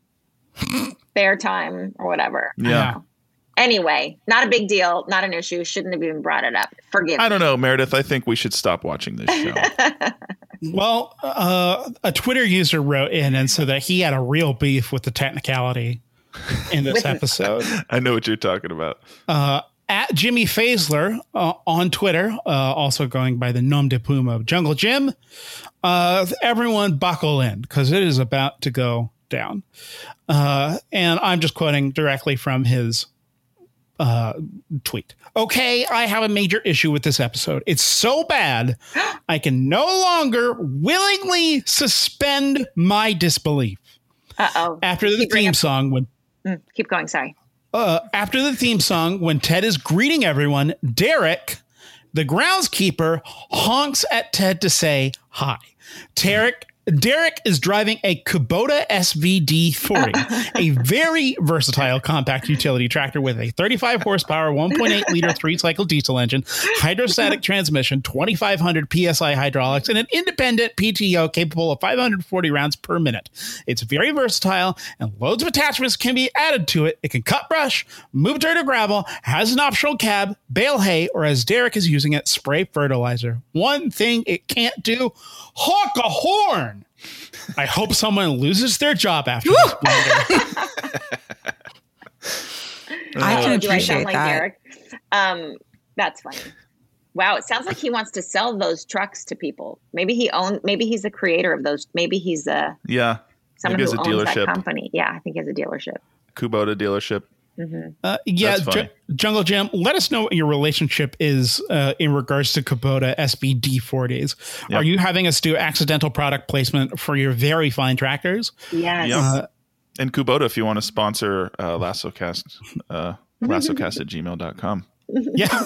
their time or whatever. Yeah. Anyway, not a big deal. Not an issue. Shouldn't have even brought it up. Forgive me. I don't know, Meredith. I think we should stop watching this show. Well, a Twitter user wrote in and said that he had a real beef with the technicality in this episode. I know what you're talking about. At Jimmy Faisler on Twitter, also going by the nom de plume of Jungle Jim, everyone buckle in because it is about to go down. And I'm just quoting directly from his tweet. Okay, I have a major issue with this episode. It's so bad, I can no longer willingly suspend my disbelief. After the theme song, when keep going, sorry. After the theme song, when Ted is greeting everyone, Derek, the groundskeeper, honks at Ted to say hi. Derek is driving a Kubota SVD40, a very versatile compact utility tractor with a 35 horsepower, 1.8 liter 3-cycle diesel engine, hydrostatic transmission, 2,500 PSI hydraulics, and an independent PTO capable of 540 rounds per minute. It's very versatile, and loads of attachments can be added to it. It can cut brush, move dirt or gravel, has an optional cab, bale hay, or as Derek is using it, spray fertilizer. One thing it can't do, honk a horn. I hope someone loses their job after this blunder. I can appreciate that. Derek? That's funny. Wow, it sounds like he wants to sell those trucks to people. Maybe he's the creator of those. Maybe he's Someone Maybe who has a owns that dealership. company. Yeah, I think he has a dealership. Kubota dealership. Yeah, That's funny. Jungle Jim, let us know what your relationship is in regards to Kubota SBD40s. Yep. Are you having us do accidental product placement for your very fine tractors? Yes. Yep. And Kubota, if you want to sponsor LassoCast, lassocast@gmail.com. Yeah.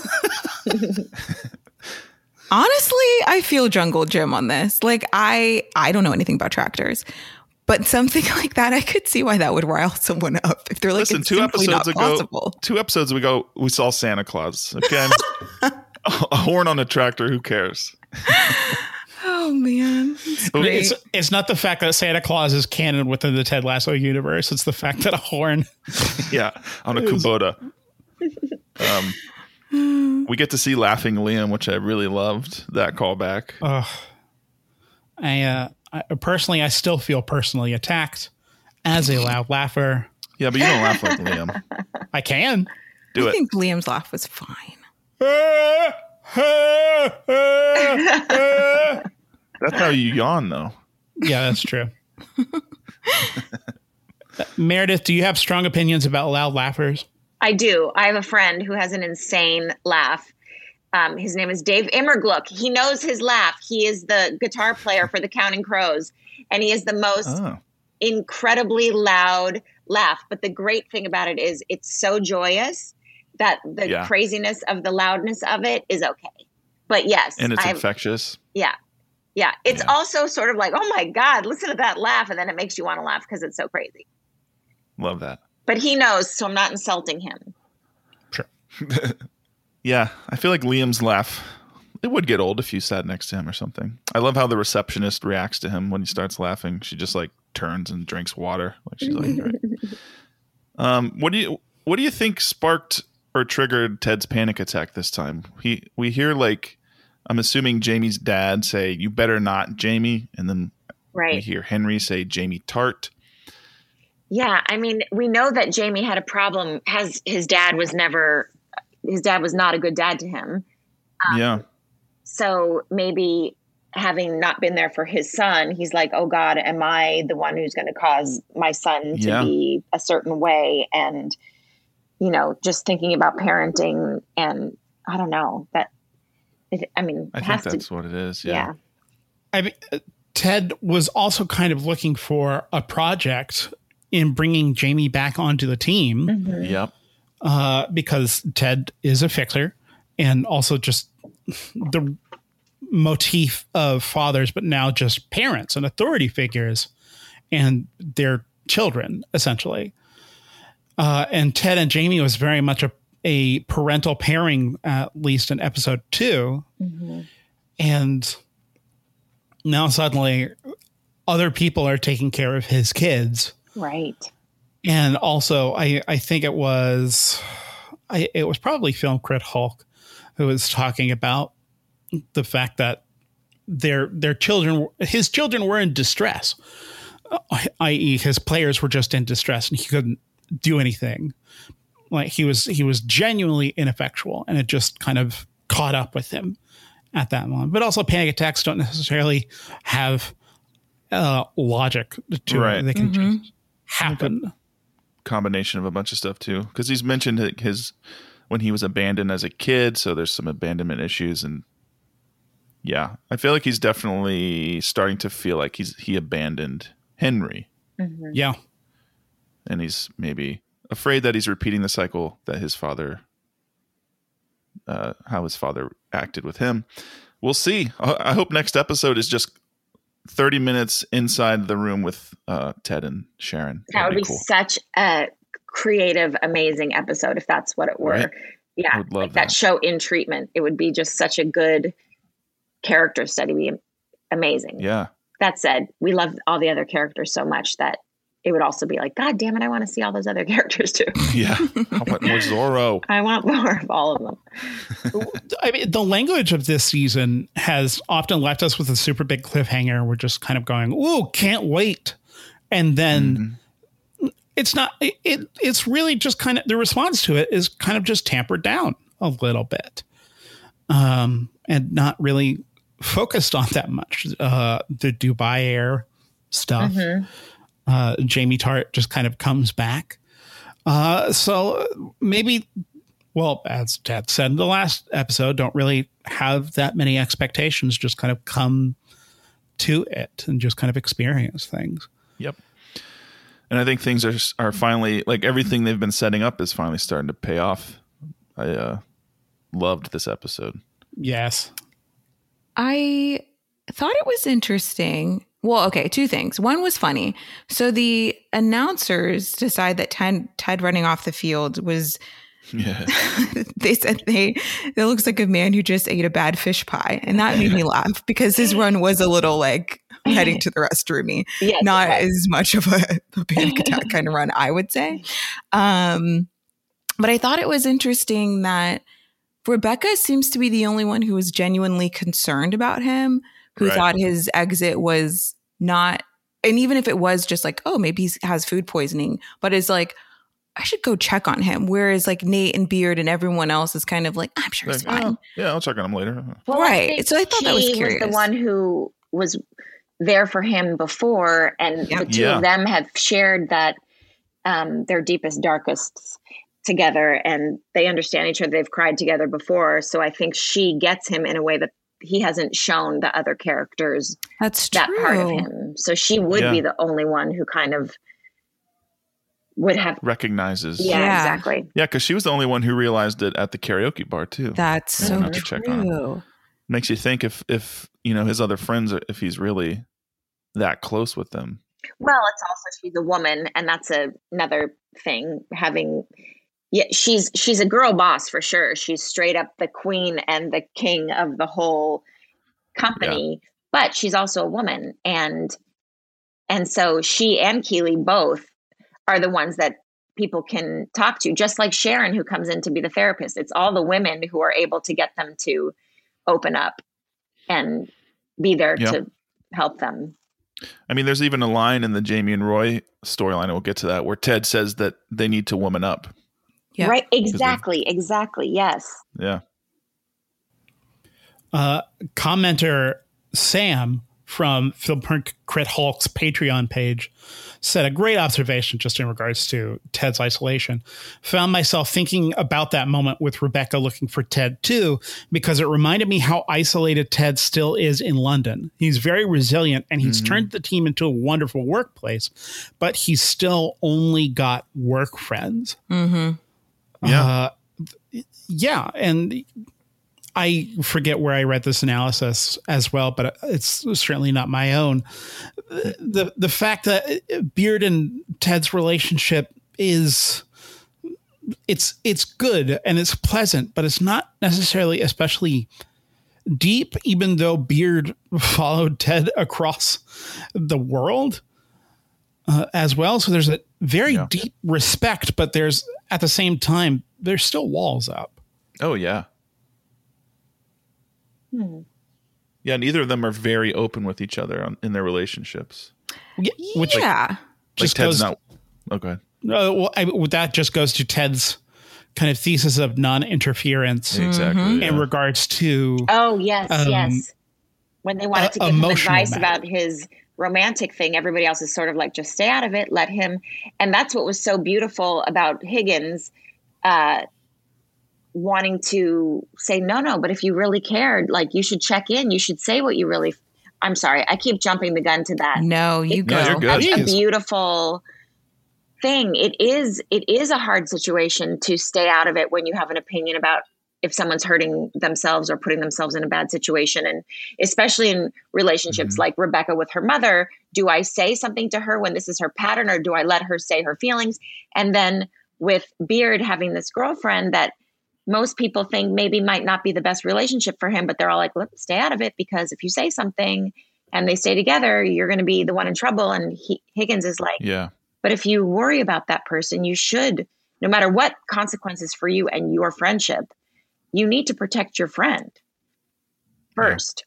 Honestly, I feel Jungle Jim on this. Like I don't know anything about tractors, but something like that, I could see why that would rile someone up if they're like, Listen, it's simply not possible. 2 episodes ago, we saw Santa Claus. Okay, a horn on a tractor. Who cares? Oh man, it's great. It's not the fact that Santa Claus is canon within the Ted Lasso universe. It's the fact that a horn. Yeah, on a Kubota. We get to see Laughing Liam, which I really loved that callback. I personally, I still feel personally attacked as a loud laugher. Yeah, but you don't laugh like Liam. I can. Do I it. think Liam's laugh was fine. That's how you yawn, though. Yeah, that's true. Meredith, do you have strong opinions about loud laughers? I do. I have a friend who has an insane laugh. His name is Dave Immergluck. He knows his laugh. He is the guitar player for the Counting Crows, and he is the most incredibly loud laugh. But the great thing about it is it's so joyous that the craziness of the loudness of it is okay. But yes. And it's infectious. Yeah. Yeah. It's also sort of like, oh my God, listen to that laugh. And then it makes you want to laugh because it's so crazy. Love that. But he knows, so I'm not insulting him. Sure. Yeah, I feel like Liam's laugh, it would get old if you sat next to him or something. I love how the receptionist reacts to him when he starts laughing. She just like turns and drinks water. Like she's like, right. What do you think sparked or triggered Ted's panic attack this time? We hear like, I'm assuming Jamie's dad say, "You better not, Jamie," and then we hear Henry say, "Jamie Tart." Yeah, I mean, we know that Jamie had a problem. His dad was not a good dad to him. So maybe having not been there for his son, he's like, oh God, am I the one who's going to cause my son to be a certain way? And, just thinking about parenting, and I don't know that. I think that's what it is. Yeah. I mean, Ted was also kind of looking for a project in bringing Jamie back onto the team. Mm-hmm. Yep. Because Ted is a fixer, and also just the motif of fathers, but now just parents and authority figures and their children, essentially. And Ted and Jamie was very much a parental pairing, at least in episode 2. Mm-hmm. And now suddenly other people are taking care of his kids. Right. And also, I think it was probably Film Crit Hulk who was talking about the fact that his children were in distress, i.e. his players were just in distress and he couldn't do anything. Like he was genuinely ineffectual, and it just kind of caught up with him at that moment. But also panic attacks don't necessarily have logic to it. They can just happen. Combination of a bunch of stuff too, because he's mentioned when he was abandoned as a kid, so there's some abandonment issues, and I feel like he's definitely starting to feel like he abandoned Henry. Mm-hmm. Yeah, and he's maybe afraid that he's repeating the cycle that his father, how his father acted with him. We'll see. I hope next episode is just 30 minutes inside the room with Ted and Sharon. That would be cool. Such a creative, amazing episode if that's what it were. Right? Yeah, I would love that show In Treatment. It would be just such a good character study. Be amazing. Yeah. That said, we love all the other characters so much that it would also be like, God damn it, I want to see all those other characters too. Yeah, I want more Zorro. I want more of all of them. I mean, the language of this season has often left us with a super big cliffhanger. We're just kind of going, "Ooh, can't wait," and then it's not. It's really just kind of the response to it is kind of just tampered down a little bit, and not really focused on that much. The Dubai Air stuff. Jamie Tart just kind of comes back. So maybe, well, as Ted said in the last episode, don't really have that many expectations, just kind of come to it and just kind of experience things. Yep. And I think things are finally, like, everything they've been setting up is finally starting to pay off. I loved this episode. Yes. I thought it was interesting. Well, okay, two things. One was funny. So the announcers decide that Ted running off the field was, Yeah. they said it looks like a man who just ate a bad fish pie. And that made me laugh because his run was a little like heading to the restroom-y. Yes, Not as much of a panic attack kind of run, I would say. But I thought it was interesting that Rebecca seems to be the only one who was genuinely concerned about him, who Right. thought his exit was not, and even if it was just like, oh, maybe he has food poisoning, but it's like, I should go check on him. Whereas like Nate and Beard and everyone else is kind of like, I'm sure he's Like, fine. oh, yeah, I'll check on him later. Well, Right. I think So I thought that was she curious. the one who was there for him before, and Yep. the two Yeah. of them have shared that their deepest, darkest together, and they understand each other. They've cried together before, so I think she gets him in a way that he hasn't shown the other characters That's that true. part of him. So she would Yeah. be the only one who kind of would have. Recognizes. Yeah, Yeah. exactly. Yeah, because she was the only one who realized it at the karaoke bar, too. That's Yeah, so not to check on him. true. Makes you think if you know, his other friends, if he's really that close with them. Well, it's also she's a woman, and that's another thing. She's a girl boss for sure. She's straight up the queen and the king of the whole company, but she's also a woman, and so she and Keeley both are the ones that people can talk to, just like Sharon, who comes in to be the therapist. It's all the women who are able to get them to open up and be there Yeah. to help them. I mean, there's even a line in the Jamie and Roy storyline, and we'll get to that, where Ted says that they need to woman up. Yeah. Right? Exactly. Yes. Yeah. Commenter Sam from Film Crit Hulk's Patreon page said a great observation just in regards to Ted's isolation. Found myself thinking about that moment with Rebecca looking for Ted too, because it reminded me how isolated Ted still is in London. He's very resilient and he's turned the team into a wonderful workplace, but he's still only got work friends. Mm-hmm. Yeah. Yeah. And I forget where I read this analysis as well, but it's certainly not my own. The fact that Beard and Ted's relationship is it's good and it's pleasant, but it's not necessarily especially deep, even though Beard followed Ted across the world as well. So there's a very deep respect, but there's at the same time, there's still walls up. Oh, yeah. Yeah, neither of them are very open with each other in their relationships. Which Yeah. just Ted's goes, not. Oh, go ahead. that just goes to Ted's kind of thesis of non-interference Exactly. in yeah. regards to Oh, yes. When they wanted to give him emotional advice matter. about his romantic thing, everybody else is sort of like, just stay out of it, let him. And that's what was so beautiful about Higgins wanting to say, no, but if you really cared, like, you should check in, you should say what you really. I'm sorry, I keep jumping the gun to that. No, you go. you're good. That's a Please. beautiful thing. It is a hard situation to stay out of it when you have an opinion about if someone's hurting themselves or putting themselves in a bad situation. And especially in relationships like Rebecca with her mother, do I say something to her when this is her pattern, or do I let her say her feelings? And then with Beard having this girlfriend that most people think maybe might not be the best relationship for him, but they're all like, let's stay out of it, because if you say something and they stay together, you're going to be the one in trouble. And Higgins is like, Yeah. but if you worry about that person, you should, no matter what consequences for you and your friendship, you need to protect your friend first.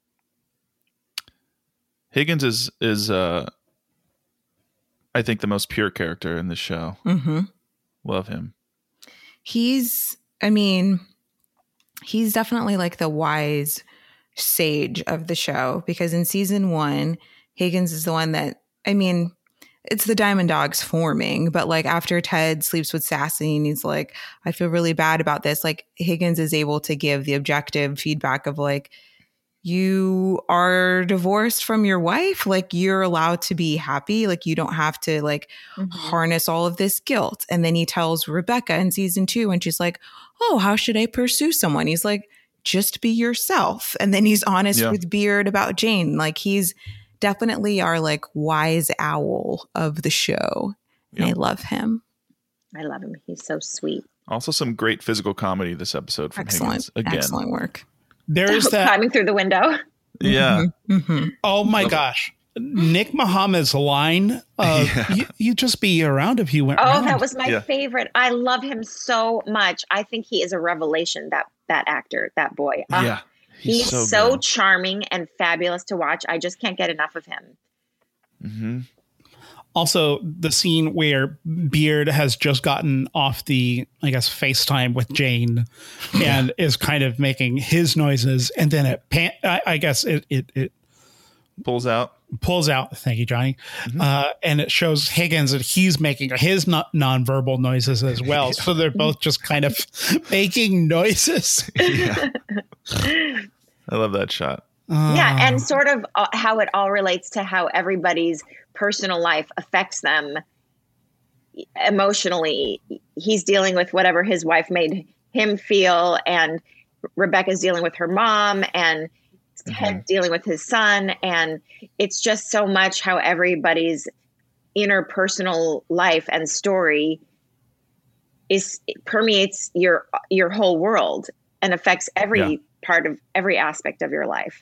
Higgins is I think the most pure character in the show. Mm-hmm. Love him. He's definitely like the wise sage of the show, because in season 1, Higgins is the one that, it's the Diamond Dogs forming, but like after Ted sleeps with Sassy and he's like, I feel really bad about this. Like Higgins is able to give the objective feedback of like, you are divorced from your wife. Like you're allowed to be happy. Like you don't have to like harness all of this guilt. And then he tells Rebecca in season 2 and she's like, oh, how should I pursue someone? He's like, just be yourself. And then he's honest with Beard about Jane. Like he's definitely our like wise owl of the show. And I love him. I love him. He's so sweet. Also some great physical comedy this episode from Higgins. Again. Excellent work. There's that climbing through the window. Yeah. Oh my gosh. Nick Mohammed's line of you just be around if you went round. That was my favorite. I love him so much. I think he is a revelation, that actor, that boy. Yeah. He's so charming and fabulous to watch. I just can't get enough of him. Mm-hmm. Also, the scene where Beard has just gotten off the, I guess, FaceTime with Jane and is kind of making his noises. And then it pulls out. Thank you, Johnny. And it shows Higgins that he's making his nonverbal noises as well. So they're both just kind of making noises. Yeah. I love that shot. Yeah. And sort of how it all relates to how everybody's personal life affects them emotionally. He's dealing with whatever his wife made him feel. And Rebecca's dealing with her mom and Ted dealing with his son. And it's just so much how everybody's interpersonal life and story permeates your whole world and affects every part of every aspect of your life.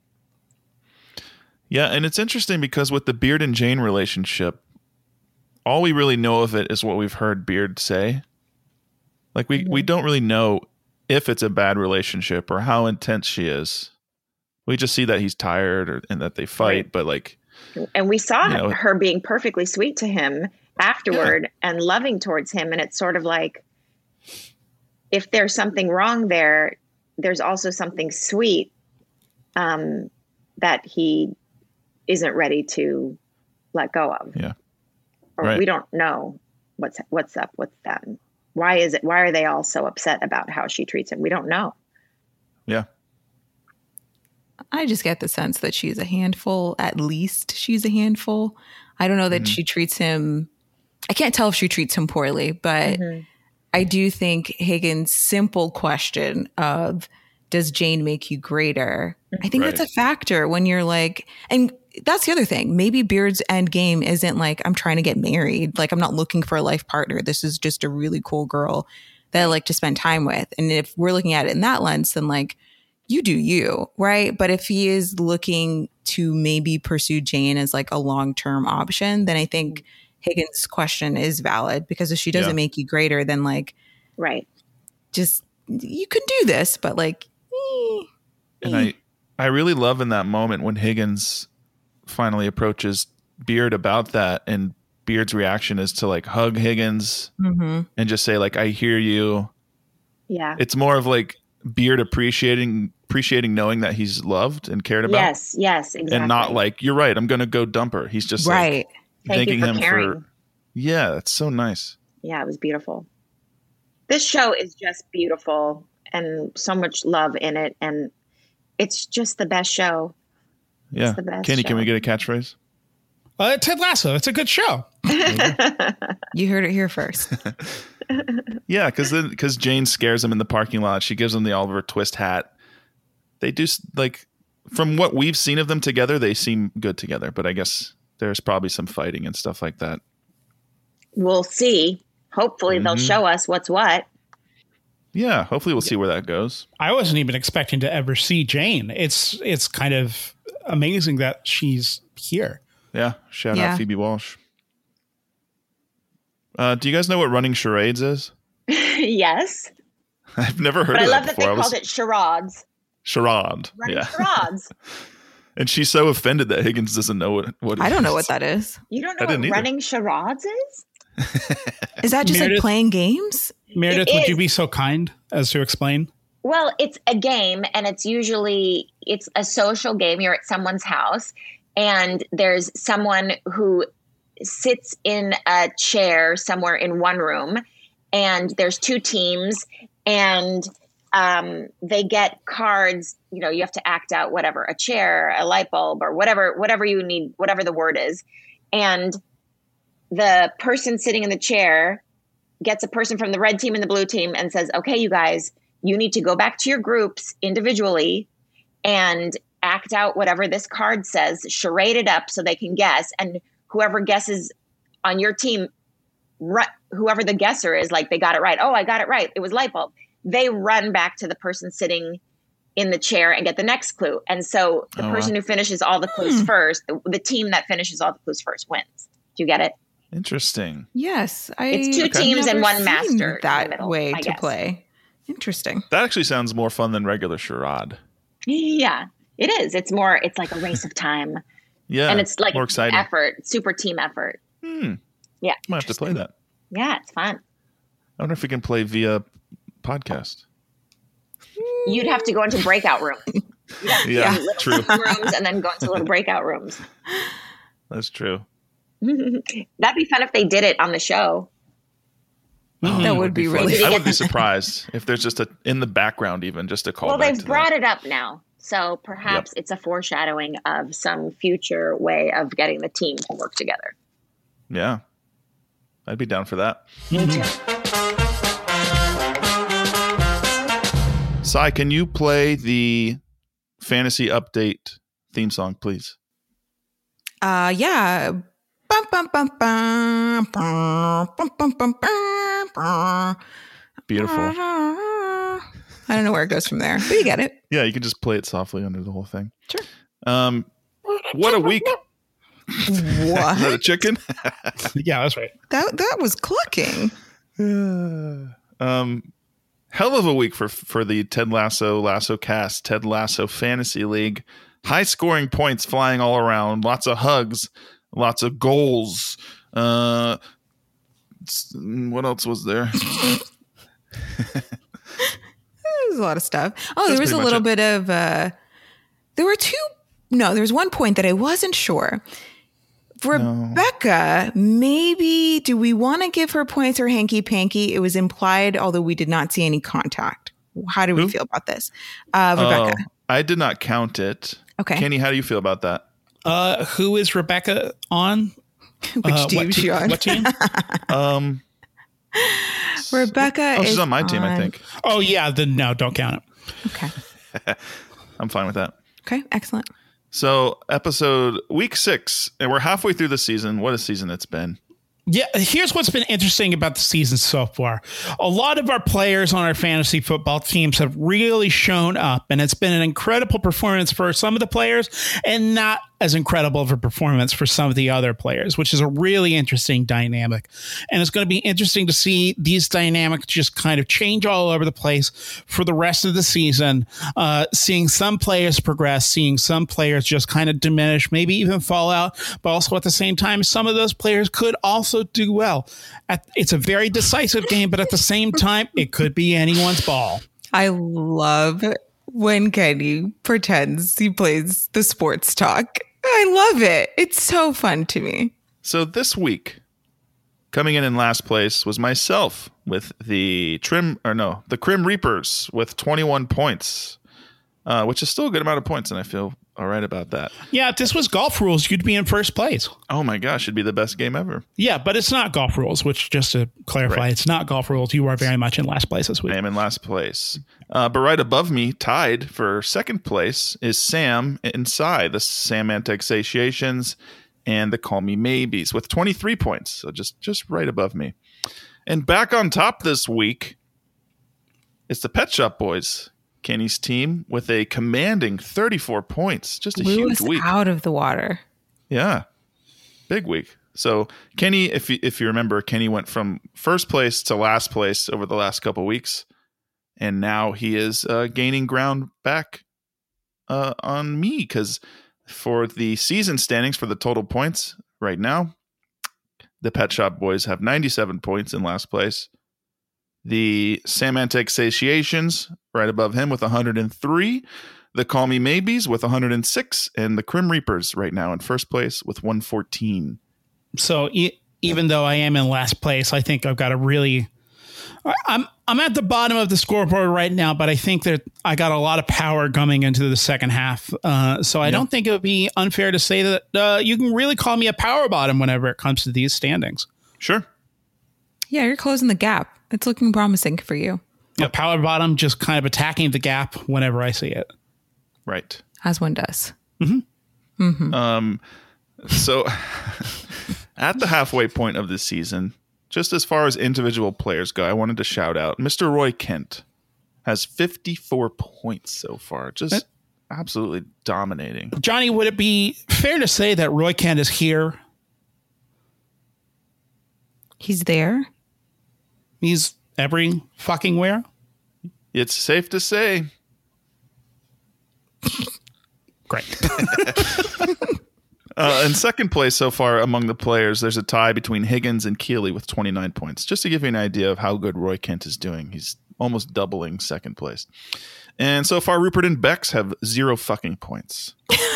Yeah. And it's interesting because with the Beard and Jane relationship, all we really know of it is what we've heard Beard say. Like we don't really know if it's a bad relationship or how intense she is. We just see that he's tired and that they fight, but like, and we saw her being perfectly sweet to him afterward and loving towards him. And it's sort of like, if there's something wrong there, there's also something sweet that he isn't ready to let go of. Yeah. Or we don't know what's up with them. Why are they all so upset about how she treats him? We don't know. Yeah. I just get the sense that she's a handful. At least she's a handful. I don't know that she treats him. I can't tell if she treats him poorly, but I do think Higgins' simple question of, does Jane make you greater? I think that's a factor when you're like, and that's the other thing. Maybe Beard's end game isn't like, I'm trying to get married. Like, I'm not looking for a life partner. This is just a really cool girl that I like to spend time with. And if we're looking at it in that lens, then like, you do you, right? But if he is looking to maybe pursue Jane as like a long-term option, then I think Higgins' question is valid, because if she doesn't make you greater, then like, just, you could do this, but like, And I really love in that moment when Higgins finally approaches Beard about that, and Beard's reaction is to like hug Higgins and just say like, I hear you. Yeah. It's more of like Beard appreciating knowing that he's loved and cared about. Yes, exactly. And not like, you're right, I'm going to go dump her. He's just like thanking him for. Yeah, it's so nice. Yeah, it was beautiful. This show is just beautiful and so much love in it. And it's just the best show. Yeah. It's the best Kenny, can we get a catchphrase? Ted Lasso. It's a good show. You heard it here first. Yeah, because Jane scares him in the parking lot. She gives him the Oliver Twist hat. They do, like, from what we've seen of them together, they seem good together. But I guess there's probably some fighting and stuff like that. We'll see. Hopefully they'll show us what's what. Yeah, hopefully we'll see where that goes. I wasn't even expecting to ever see Jane. It's kind of amazing that she's here. Yeah, shout out Phoebe Walsh. Do you guys know what running charades is? Yes. I've never heard of that before. I love that they called it charades. Charade. Running charades. And she's so offended that Higgins doesn't know what it is. I don't know what that is. You don't know what running charades is? Is that just Meredith, like playing games? Meredith, would you be so kind as to explain? Well, it's a game, and it's a social game. You're at someone's house, and there's someone who sits in a chair somewhere in one room, and there's 2 teams, and they get cards. You know, you have to act out whatever, a chair, a light bulb, or whatever you need, whatever the word is. And the person sitting in the chair gets a person from the red team and the blue team and says, okay, you guys, you need to go back to your groups individually and act out whatever this card says, charade it up so they can guess. And whoever guesses on your team, whoever the guesser is, like they got it right. Oh, I got it right. It was light bulb. They run back to the person sitting in the chair and get the next clue. And so the person who finishes all the clues first, the team that finishes all the clues first wins. Do you get it? Interesting. Yes. It's 2 teams and one master. That way to play. Interesting. That actually sounds more fun than regular charade. Yeah, it is. It's like a race of time. Yeah. And it's like more exciting. Effort, super team effort. Yeah. Might have to play that. Yeah, it's fun. I wonder if we can play via podcast. You'd have to go into breakout rooms. Yeah, true. Rooms and then go into little breakout rooms. That's true. That'd be fun if they did it on the show. That would be really fun. I would be surprised if there's just in the background, even just a call. Well, they've brought it up now. So perhaps it's a foreshadowing of some future way of getting the team to work together. Yeah. I'd be down for that. Me too. Sai, can you play the fantasy update theme song, please? Yeah. Bum, bum, bum, bum, bum, bum, bum, bum, bum. Beautiful. I don't know where it goes from there, but you get it. Yeah, you can just play it softly under the whole thing. Sure. What a week. What? Is that a chicken? Yeah, that's right. That was clucking. Hell of a week for the Ted Lasso cast, Ted Lasso Fantasy League. High scoring points flying all around. Lots of hugs. Lots of goals. What else was there? There's a lot of stuff. Oh, there was a little bit of there was one point that I wasn't sure. Rebecca, maybe do we want to give her points or hanky panky? It was implied, although we did not see any contact. How do we feel about this? Rebecca. I did not count it. Okay. Kenny, how do you feel about that? Who is Rebecca on? Which team is she on? What team? Rebecca she's on my team, I think. Oh, yeah. Then no, don't count it. Okay. I'm fine with that. Okay, excellent. So week 6, and we're halfway through the season. What a season it's been. Yeah, here's what's been interesting about the season so far. A lot of our players on our fantasy football teams have really shown up, and it's been an incredible performance for some of the players and not as incredible of a performance for some of the other players, which is a really interesting dynamic. And it's going to be interesting to see these dynamics just kind of change all over the place for the rest of the season, seeing some players progress, seeing some players just kind of diminish, maybe even fall out, but also at the same time, some of those players could also do well. It's a very decisive game, but at the same time, it could be anyone's ball. I love when Kenny pretends he plays the sports talk. I love it. It's so fun to me. So this week, coming in last place was myself with the Crim Reapers with 21 points, which is still a good amount of points, and I feel all right about that. Yeah, if this was golf rules, you'd be in first place. Oh my gosh, it'd be the best game ever. Yeah, but it's not golf rules, which just to clarify, It's not golf rules. You are very much in last place this week. I am in last place. But right above me, tied for second place, is Sam and Sai, the Samantic Satiations and the Call Me Maybes with 23 points. So just right above me. And back on top this week, it's the Pet Shop Boys, Kenny's team, with a commanding 34 points. Just a huge week. Out of the water. Yeah. Big week. So Kenny, if you remember, Kenny went from first place to last place over the last couple of weeks. And now he is gaining ground back on me, because for the season standings for the total points right now, the Pet Shop Boys have 97 points in last place. The Samantic Satiations right above him with 103. The Call Me Maybes with 106. And the Crim Reapers right now in first place with 114. So even though I am in last place, I think I've got a really. I'm at the bottom of the scoreboard right now, but I think that I got a lot of power coming into the second half. So I don't think it would be unfair to say that you can really call me a power bottom whenever it comes to these standings. Sure. Yeah, you're closing the gap. It's looking promising for you. A power bottom, just kind of attacking the gap whenever I see it. Right. As one does. So at the halfway point of this season, just as far as individual players go, I wanted to shout out Mr. Roy Kent has 54 points so far. Just absolutely dominating. Johnny, would it be fair to say that Roy Kent is here? He's there. He's every fucking where? It's safe to say. Great. In second place so far among the players, there's a tie between Higgins and Keeley with 29 points. Just to give you an idea of how good Roy Kent is doing, he's almost doubling second place. And so far, Rupert and Bex have 0 fucking points.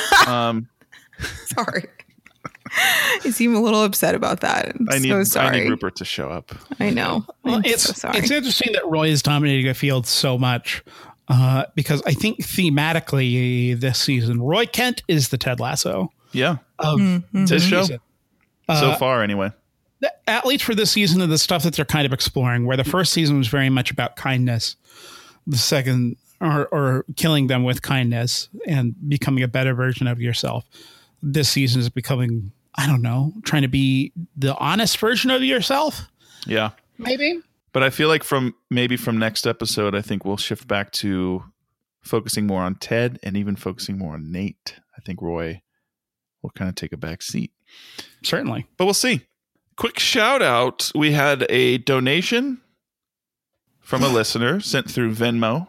Sorry. You seem a little upset about that. I need Rupert to show up. I know. Well, it's interesting that Roy is dominating the field so much because I think thematically this season, Roy Kent is the Ted Lasso. Yeah. Of his show. Season. So far, anyway. At least for this season of the stuff that they're kind of exploring, where the first season was very much about kindness, the second or killing them with kindness and becoming a better version of yourself. This season is becoming, I don't know, trying to be the honest version of yourself. Yeah. Maybe. But I feel like from next episode, I think we'll shift back to focusing more on Ted and even focusing more on Nate. I think Roy will kind of take a back seat. Certainly. But we'll see. Quick shout out. We had a donation from a listener sent through Venmo.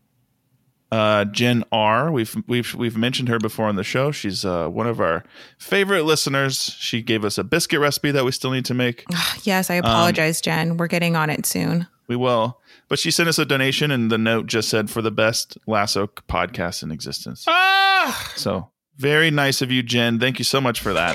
Jen R. We've mentioned her before on the show. She's one of our favorite listeners. She gave us a biscuit recipe that we still need to make. Yes, I apologize, Jen. We're getting on it soon. We will. But she sent us a donation, and the note just said, for the best Lasso podcast in existence. So very nice of you, Jen. Thank you so much for that.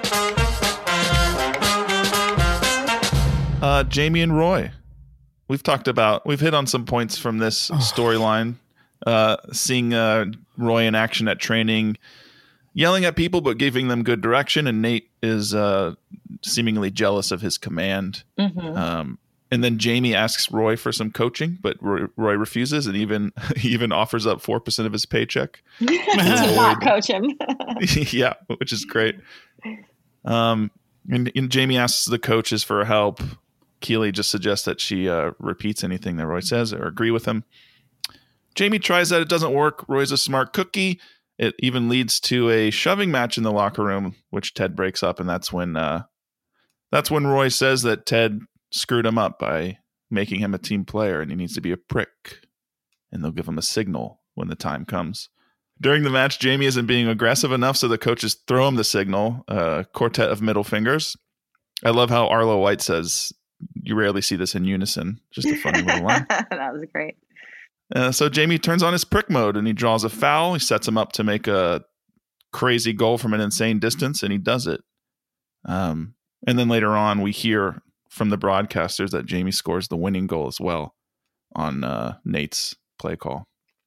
Jamie and Roy. We've hit on some points from this storyline. Seeing Roy in action at training, yelling at people but giving them good direction, and Nate is seemingly jealous of his command. And then Jamie asks Roy for some coaching, but Roy refuses and even offers up 4% of his paycheck to not coach him. Yeah, which is great. And Jamie asks the coaches for help. Keeley just suggests that she repeats anything that Roy says or agree with him. Jamie tries that. It doesn't work. Roy's a smart cookie. It even leads to a shoving match in the locker room, which Ted breaks up. And that's when Roy says that Ted screwed him up by making him a team player and he needs to be a prick. And they'll give him a signal when the time comes. During the match, Jamie isn't being aggressive enough, so the coaches throw him the signal, quartet of middle fingers. I love how Arlo White says, "You rarely see this in unison." Just a funny little line. That was great. So Jamie turns on his prick mode and he draws a foul. He sets him up to make a crazy goal from an insane distance, and he does it. And then later on, we hear from the broadcasters that Jamie scores the winning goal as well on Nate's play call.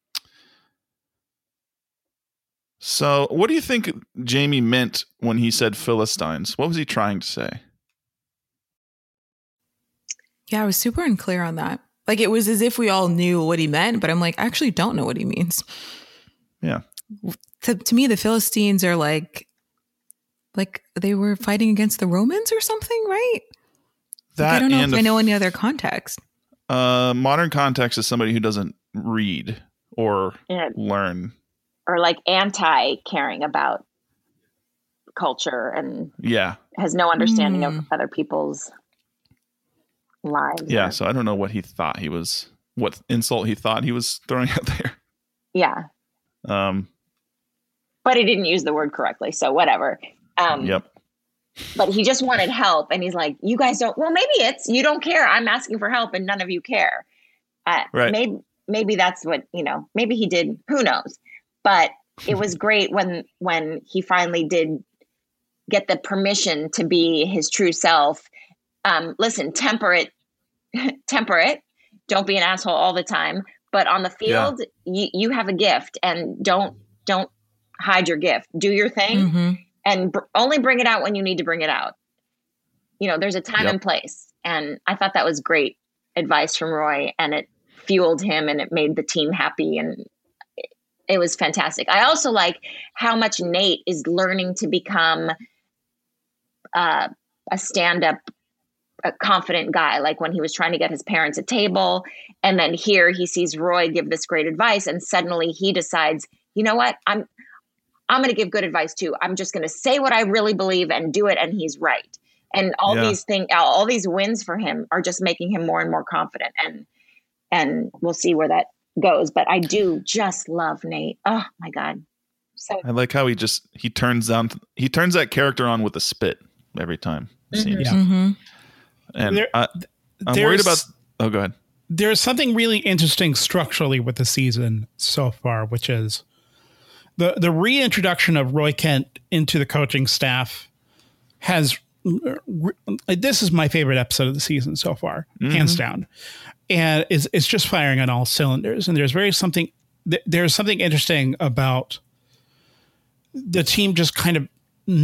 So what do you think Jamie meant when he said Philistines? What was he trying to say? Yeah, I was super unclear on that. Like, it was as if we all knew what he meant, but I'm like, I actually don't know what he means. Yeah. To me, the Philistines are like they were fighting against the Romans or something, right? That I don't know if I know any other context. Modern context is somebody who doesn't read or learn. Or like anti-caring about culture and has no understanding of other people's lives. Yeah, so I don't know what insult he thought he was throwing out there. Yeah. But he didn't use the word correctly, so whatever. Yep. But he just wanted help, and he's like, you guys don't, well, maybe it's, you don't care. I'm asking for help, and none of you care. Right. Maybe that's what, maybe he did, who knows? But it was great when he finally did get the permission to be his true self. Listen, temper it. Don't be an asshole all the time. But on the field, you have a gift, and don't hide your gift. Do your thing, and only bring it out when you need to bring it out. There's a time and place. And I thought that was great advice from Roy, and it fueled him, and it made the team happy, and it was fantastic. I also like how much Nate is learning to become a stand-up, a confident guy. Like when he was trying to get his parents a table, and then here he sees Roy give this great advice, and suddenly he decides, you know what, I'm going to give good advice too. I'm just going to say what I really believe and do it, and he's right. And all these things, all these wins for him are just making him more and more confident, and we'll see where that goes. But I do just love Nate. Oh my God. So I like how he turns that character on with a spit every time. And I'm worried about. Oh, go ahead. There's something really interesting structurally with the season so far, which is the reintroduction of Roy Kent into the coaching staff has. This is my favorite episode of the season so far, hands down, and it's just firing on all cylinders. And there's something interesting about the team just kind of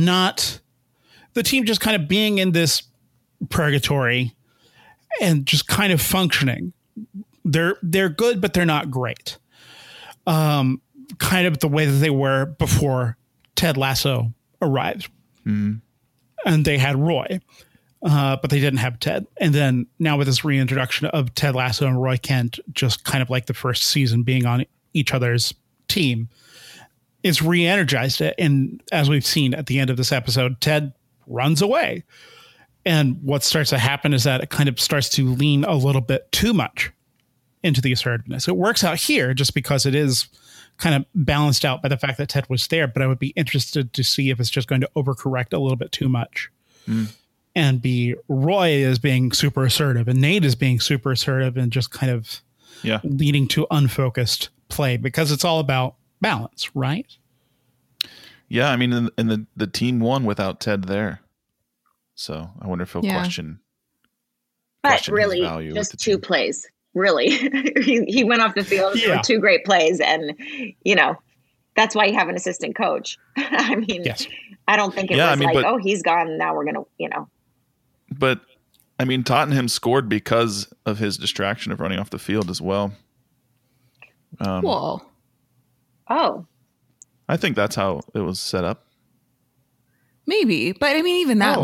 being in this purgatory and just kind of functioning. They're good, but they're not great. Kind of the way that they were before Ted Lasso arrived. And they had Roy, but they didn't have Ted. And then now with this reintroduction of Ted Lasso and Roy Kent, just kind of like the first season being on each other's team, it's re-energized it. And as we've seen at the end of this episode, Ted runs away. And what starts to happen is that it kind of starts to lean a little bit too much into the assertiveness. It works out here just because it is kind of balanced out by the fact that Ted was there, but I would be interested to see if it's just going to overcorrect a little bit too much and be Roy is being super assertive and Nate is being super assertive and just kind of leading to unfocused play, because it's all about balance, right? Yeah. I mean, and the team won without Ted there. So I wonder if he'll question really his value just with the 2 team. plays. Really, he went off the field for 2 great plays, and that's why you have an assistant coach. I mean, I don't think it was he's gone now we're gonna But I mean, Tottenham scored because of his distraction of running off the field as well. Whoa. Oh, I think that's how it was set up. Maybe, but I mean, even that,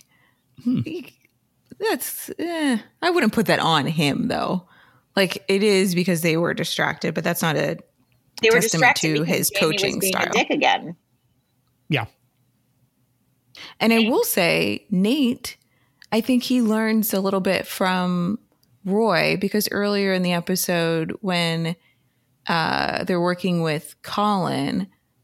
that's I wouldn't put that on him though. Like, it is because they were distracted, but that's not a testament to his coaching was being style. A dick again. Yeah. And I will say, Nate, I think he learns a little bit from Roy, because earlier in the episode when they're working with Colin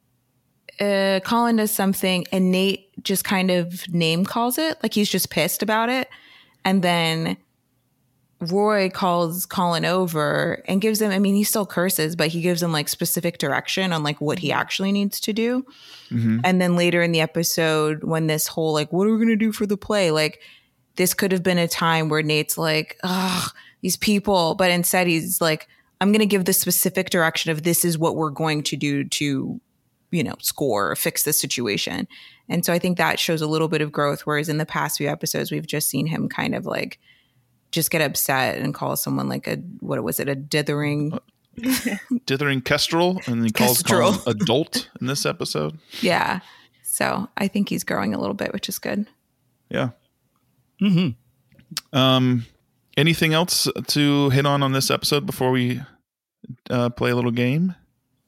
does something and Nate just kind of name calls it. Like, he's just pissed about it. And then Roy calls Colin over and gives him, I mean, he still curses, but he gives him like specific direction on like what he actually needs to do. And then later in the episode, when this whole like, what are we going to do for the play? Like, this could have been a time where Nate's like, ugh, these people. But instead he's like, I'm going to give the specific direction of this is what we're going to do to, score or fix this situation. And so I think that shows a little bit of growth. Whereas in the past few episodes, we've just seen him kind of like just get upset and call someone like a dithering kestrel, and he calls Colin adult in this episode. Yeah. So I think he's growing a little bit, which is good. Yeah. Anything else to hit on this episode before we play a little game?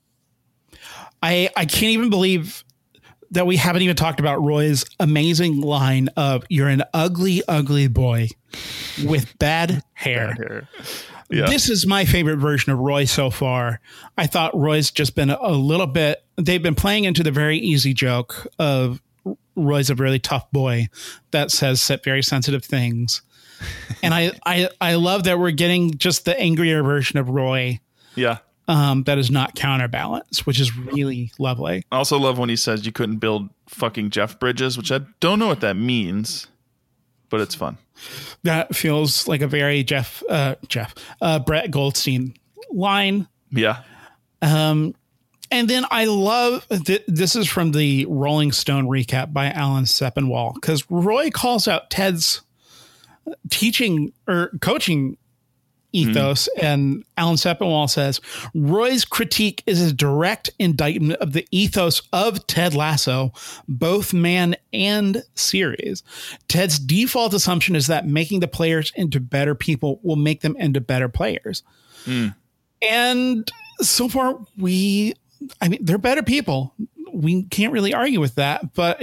I can't even believe that we haven't even talked about Roy's amazing line of "You're an ugly, ugly boy with bad hair." Yeah. This is my favorite version of Roy so far. I thought Roy's just been a little bit, they've been playing into the very easy joke of Roy's a really tough boy that says very sensitive things. And I love that we're getting just the angrier version of Roy. Yeah. that is not counterbalanced, which is really lovely. I also love when he says you couldn't build fucking Jeff Bridges, which I don't know what that means, but it's fun. That feels like a very Brett Goldstein line. Yeah. And then I love this is from the Rolling Stone recap by Alan Sepinwall, because Roy calls out Ted's teaching or coaching ethos, and Alan Sepinwall says Roy's critique is a direct indictment of the ethos of Ted Lasso, both man and series. Ted's default assumption is that making the players into better people will make them into better players. And so far, they're better people. We can't really argue with that, but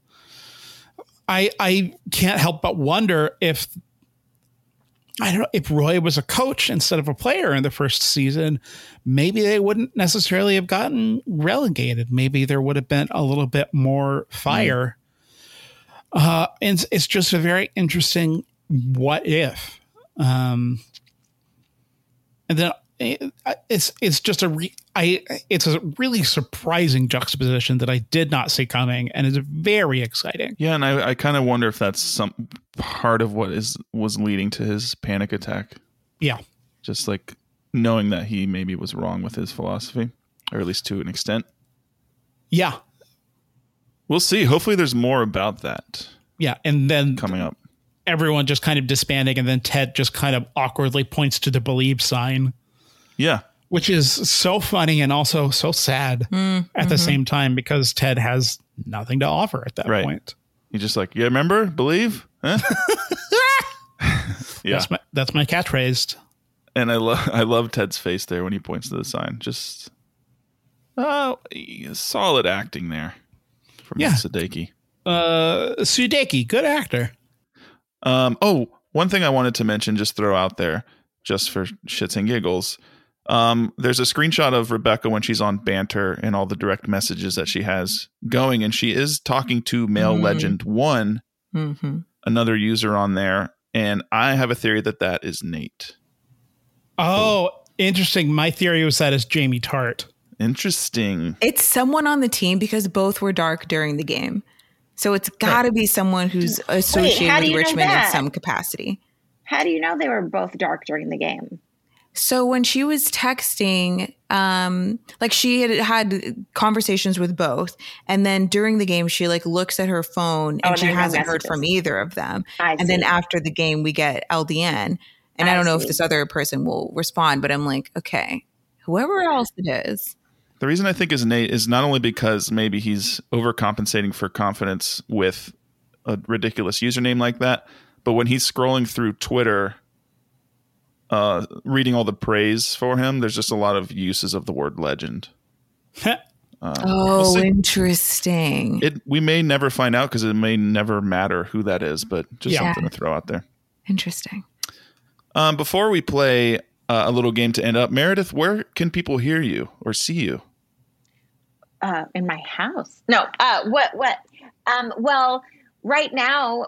I can't help but wonder if Roy was a coach instead of a player in the first season, maybe they wouldn't necessarily have gotten relegated. Maybe there would have been a little bit more fire. And it's just a very interesting what if. And then it's just it's a really surprising juxtaposition that I did not see coming, and it's very exciting. Yeah, and I kind of wonder if that's some part of what was leading to his panic attack. Yeah, just like knowing that he maybe was wrong with his philosophy, or at least to an extent. Yeah, we'll see. Hopefully, there's more about that. Yeah, and then coming up, everyone just kind of disbanding, and then Ted just kind of awkwardly points to the believe sign. Yeah. Which is so funny and also so sad at the same time, because Ted has nothing to offer at that point. He's just like, yeah, remember? Believe? Huh? Yeah. That's my catchphrase. And I love Ted's face there when he points to the sign. Just solid acting there from Sudeikis. Sudeikis, good actor. One thing I wanted to mention, just throw out there, just for shits and giggles. There's a screenshot of Rebecca when she's on Banter and all the direct messages that she has going, and she is talking to Male Legend 1, another user on there, and I have a theory that is Nate. Oh, interesting. My theory was that it's Jamie Tart. Interesting. It's someone on the team, because both were dark during the game. So it's got to be someone who's associated with Richmond in some capacity. How do you know they were both dark during the game? So when she was texting, like she had conversations with both, and then during the game she like looks at her phone and she hasn't heard from either of them. And then after the game we get LDN, and I don't know if this other person will respond, but I'm like, okay, whoever else it is. The reason I think is Nate is not only because maybe he's overcompensating for confidence with a ridiculous username like that, but when he's scrolling through Twitter, reading all the praise for him, there's just a lot of uses of the word legend. We'll interesting. We may never find out, because it may never matter who that is, but just something to throw out there. Interesting. Before we play a little game to end up, Meredith, where can people hear you or see you? In my house. No. What? Well, right now,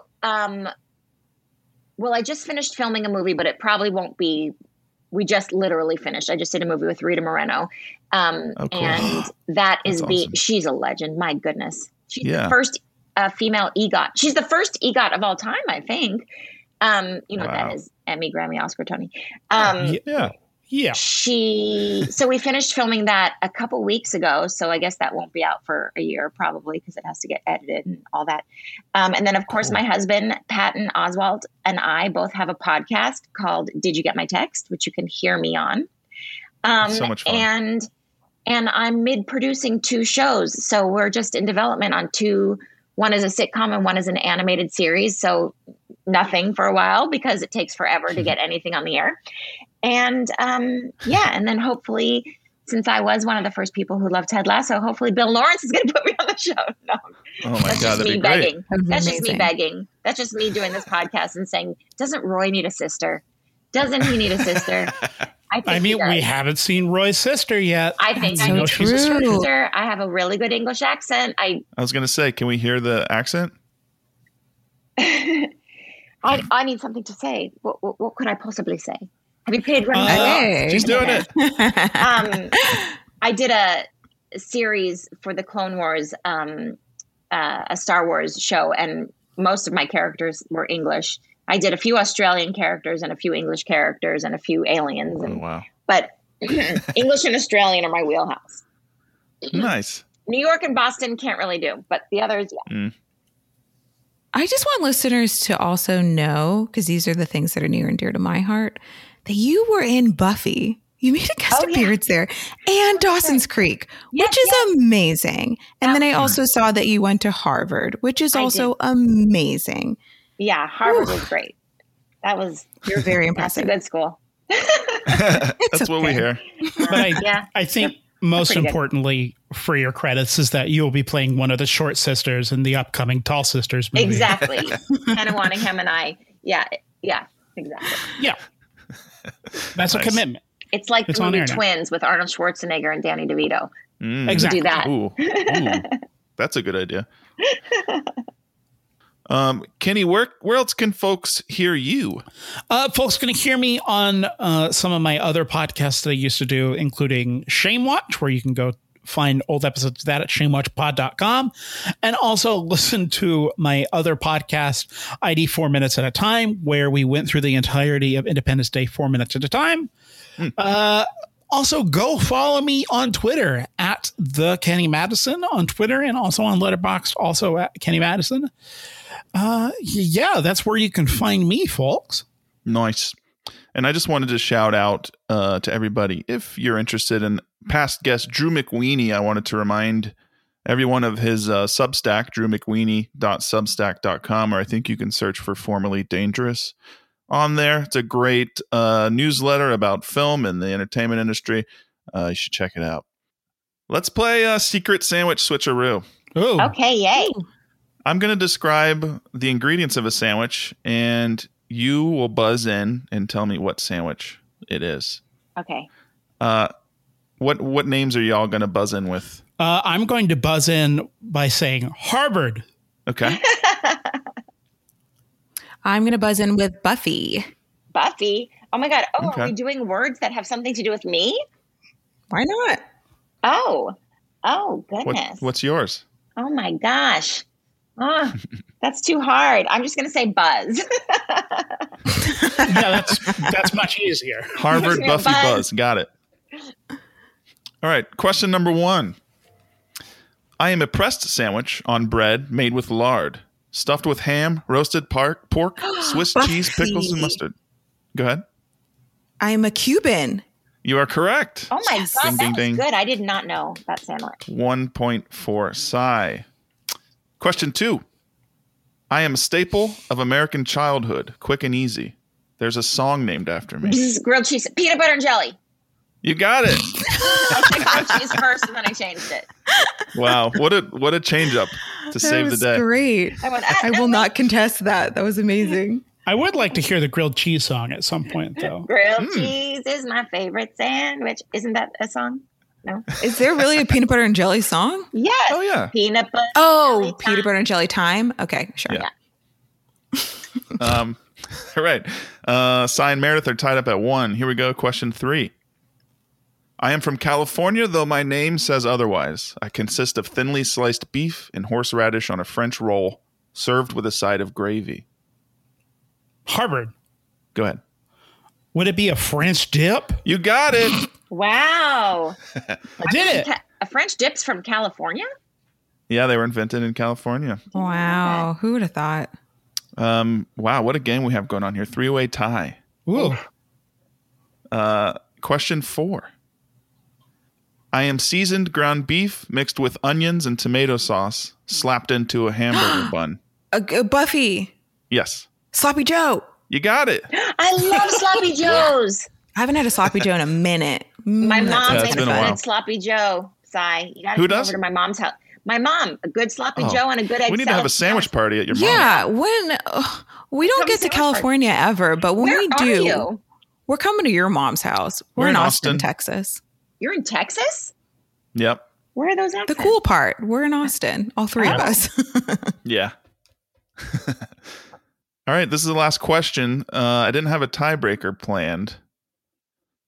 I just finished filming a movie, but it probably won't be. We just literally finished. I just did a movie with Rita Moreno. Cool. And that is awesome. She's a legend. My goodness. She's the first female EGOT. She's the first EGOT of all time, I think. What that is: Emmy, Grammy, Oscar, Tony. Yeah. So we finished filming that a couple weeks ago. So I guess that won't be out for a year probably, because it has to get edited and all that. And then of course my husband, Patton Oswalt, and I both have a podcast called Did You Get My Text, which you can hear me on. So much fun. And I'm mid-producing 2 shows. So we're just in development on 2. One is a sitcom and one is an animated series. So nothing for a while, because it takes forever to get anything on the air. And and then hopefully, since I was one of the first people who loved Ted Lasso, hopefully Bill Lawrence is going to put me on the show. No, oh my God, that'd be begging. Great. That's just me begging. That's just me doing this podcast and saying, doesn't Roy need a sister? Doesn't he need a sister? I mean, we haven't seen Roy's sister yet. I think I need she's a sister. I have a really good English accent. I was going to say, can we hear the accent? I need something to say. What could I possibly say? Have you paid Running Hey. She's doing it. I did a series for the Clone Wars, a Star Wars show, and most of my characters were English. I did a few Australian characters and a few English characters and a few aliens. Oh, wow. But English and Australian are my wheelhouse. Nice. New York and Boston can't really do, but the others, yeah. I just want listeners to also know, because these are the things that are near and dear to my heart, that you were in Buffy. You made a guest appearance there, and Dawson's Creek, which is amazing. And then I also saw that you went to Harvard, which is also amazing. Yeah, Harvard was great. That was You're very that's a impressive. good school. That's what we hear. But I think most pretty good. importantly for your credits is that you'll be playing one of the short sisters in the upcoming Tall Sisters movie. Exactly. Hannah Waddingham and I. Yeah, exactly. Yeah. That's Nice. a commitment. It's like It's the on movie air now. Twins with Arnold Schwarzenegger and Danny DeVito. Exactly. Do that. Ooh. That's a good idea. Kenny, where else can folks hear you? Folks can hear me on some of my other podcasts that I used to do, including Shame Watch, where you can go find old episodes of that at shamewatchpod.com, and also listen to my other podcast, ID 4 Minutes at a Time, where we went through the entirety of Independence Day 4 minutes at a time. Also, go follow me on Twitter at the Kenny Madison on Twitter, and also on Letterboxd, also at Kenny Madison. Yeah, that's where you can find me, folks. Nice. And I just wanted to shout out to everybody. If you're interested in past guest Drew McWeeny, I wanted to remind everyone of his Substack, drewmcweeny.substack.com, or I think you can search for Formerly Dangerous on there. It's a great newsletter about film and the entertainment industry. You should check it out. Let's play Secret Sandwich Switcheroo. Oh, Okay, yay. I'm going to describe the ingredients of a sandwich, and you will buzz in and tell me what sandwich it is. Okay. What names are y'all going to buzz in with? I'm going to buzz in by saying Harvard. Okay. I'm going to buzz in with Buffy. Buffy. Oh my God. Oh, Okay. are we doing words that have something to do with me? Why not? Oh goodness. What's yours? Oh my gosh. Oh, that's too hard. I'm just going to say Buzz. Yeah, that's much easier. Harvard Yeah, Buffy Buzz. Buzz. Got it. All right. Question number 1. I am a pressed sandwich on bread made with lard, stuffed with ham, roasted pork, Swiss cheese, pickles, and mustard. Go ahead. I'm a Cuban. You are correct. Oh my God, Ding, that ding, was ding. good. I did not know that sandwich. 1 point for Cy. Question 2. I am a staple of American childhood, quick and easy. There's a song named after me. This is grilled cheese, peanut butter and jelly. You got it. I said grilled cheese first, and then I changed it. Wow. What a change up to save the was day. great. I went, I will not contest that. That was amazing. I would like to hear the grilled cheese song at some point, though. Grilled cheese is my favorite sandwich. Isn't that a song? No. Is there really a peanut butter and jelly song? Yes. Oh, yeah. Peanut butter. Oh, jelly peanut time. butter and jelly time. Okay, sure. Yeah. All right. Cy and Meredith are tied up at 1. Here we go. Question 3. I am from California, though my name says otherwise. I consist of thinly sliced beef and horseradish on a French roll, served with a side of gravy. Harvard. Go ahead. Would it be a French dip? You got it. Wow. I did it. A French dip's from California? Yeah, they were invented in California. Wow. Who would have thought? Wow, what a game we have going on here. 3-way tie. Ooh. Question 4. I am seasoned ground beef mixed with onions and tomato sauce, slapped into a hamburger bun. Buffy. Yes. Sloppy Joe. You got it. I love sloppy joes. I haven't had a sloppy Joe in a minute. My That mom sounds it's makes been a a while. good sloppy joe. Cy, you gotta Who come does? over to my mom's house. My mom, a good sloppy Oh. joe and a good egg We need to have a salad. sandwich party at your mom's. Yeah, when we don't Come get to sandwich party. California ever, but when Where we are do, you? we're coming to your mom's house. We're in Austin, Texas. You're in Texas? Yep. Where are those at? The cool part, we're in Austin, all three of Oh. us. Yeah. All right. This is the last question. I didn't have a tiebreaker planned,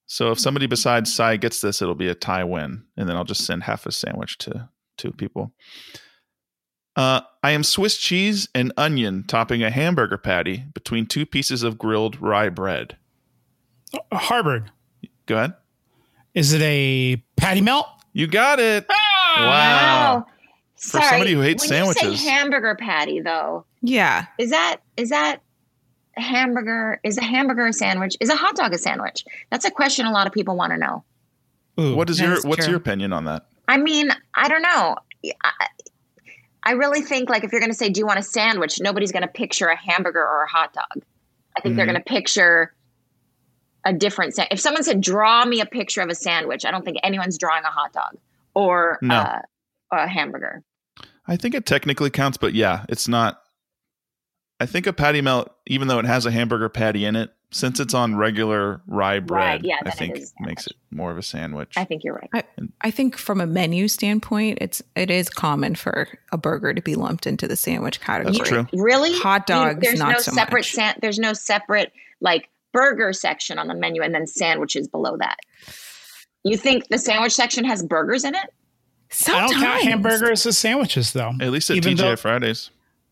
So if somebody besides Sai gets this, it'll be a tie win, and then I'll just send half a sandwich to two people. I am Swiss cheese and onion topping a hamburger patty between two pieces of grilled rye bread. Harvard. Go ahead. Is it a patty melt? You got it. Wow. For somebody who hates sandwiches. When you say hamburger patty, though, Yeah. is that a hamburger? Is a hamburger a sandwich? Is a hot dog a sandwich? That's a question a lot of people want to know. Ooh. What's That's your true. opinion on that? I mean, I don't know. I really think, like, if you're going to say, do you want a sandwich? Nobody's going to picture a hamburger or a hot dog. I think they're going to picture a different if someone said, draw me a picture of a sandwich, I don't think anyone's drawing a hot dog or a hamburger. I think it technically counts, but yeah, it's not. I think a patty melt, even though it has a hamburger patty in it, since it's on regular rye bread, yeah, I then think it is a makes it more of a sandwich. I think you're right. I think from a menu standpoint, it is common for a burger to be lumped into the sandwich category. That's true. Really? Hot dogs, There's not no so separate much. there's no separate like burger section on the menu and then sandwiches below that. You think the sandwich section has burgers in it? I Sometimes. don't count hamburgers as sandwiches, though. At least at Even TGI though- Fridays.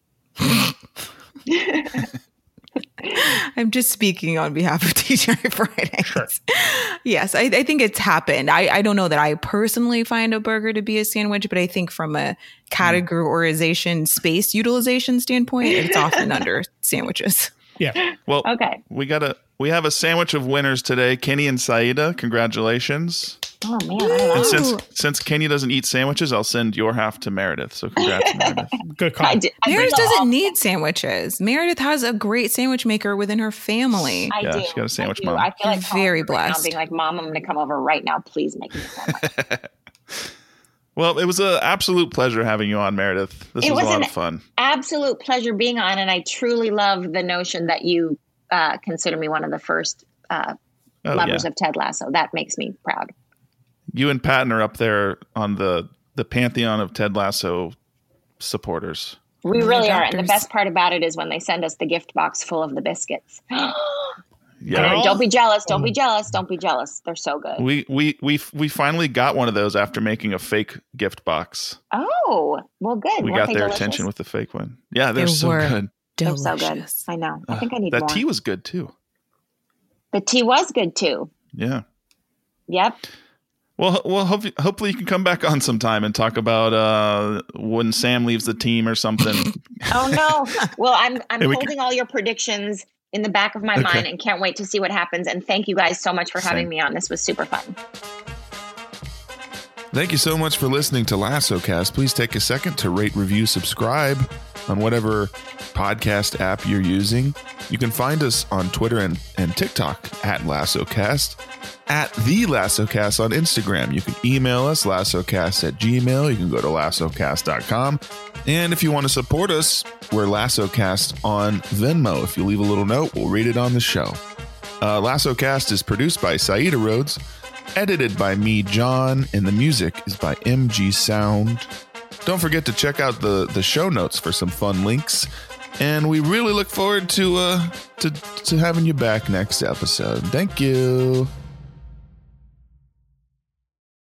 I'm just speaking on behalf of TGI Fridays. Sure. Yes, I think it's happened. I don't know that I personally find a burger to be a sandwich, but I think from a categorization, space utilization standpoint, it's often under sandwiches. Yeah. Well, Okay. we have a sandwich of winners today. Kenny and Saida, congratulations. Oh man, I don't And know. since Kenny doesn't eat sandwiches, I'll send your half to Meredith. So congrats, Meredith. Good call. I Meredith do. doesn't need sandwiches. Meredith has a great sandwich maker within her family. I Yeah, do. she got a sandwich I do. mom. I feel like You're very calling her right now, blessed. being like, Mom, I'm going to come over right now. Please make me a sandwich. Well, it was an absolute pleasure having you on, Meredith. This It was a was lot an of fun. Absolute pleasure being on, and I truly love the notion that you consider me one of the first lovers of Ted Lasso. That makes me proud. You and Patton are up there on the pantheon of Ted Lasso supporters. We really are, and the doctors. best part about it is when they send us the gift box full of the biscuits. Yeah. Girl. Don't be jealous. Don't be jealous. Don't be jealous. They're so good. We finally got one of those after making a fake gift box. Oh, well, good. We Weren't got they their delicious? attention with the fake one. Yeah, they're They so were. good. They're so good. Delicious. I know. I think I need That more. tea was good too. The tea was good too. Yeah. Yep. Well, hopefully you can come back on sometime and talk about when Sam leaves the team or something. Oh no. Well, I'm we holding all your predictions in the back of my mind and can't wait to see what happens. And thank you guys so much for having Same. me on. This was super fun. Thank you so much for listening to LassoCast. Please take a second to rate, review, subscribe on whatever podcast app you're using. You can find us on Twitter and TikTok at LassoCast, at The LassoCast on Instagram. You can email us, lassocast@gmail. You can go to lassocast.com. And if you want to support us, we're LassoCast on Venmo. If you leave a little note, we'll read it on the show. LassoCast is produced by Saida Rhodes, edited by me, John, and the music is by MG Sound. Don't forget to check out the show notes for some fun links. And we really look forward to having you back next episode. Thank you.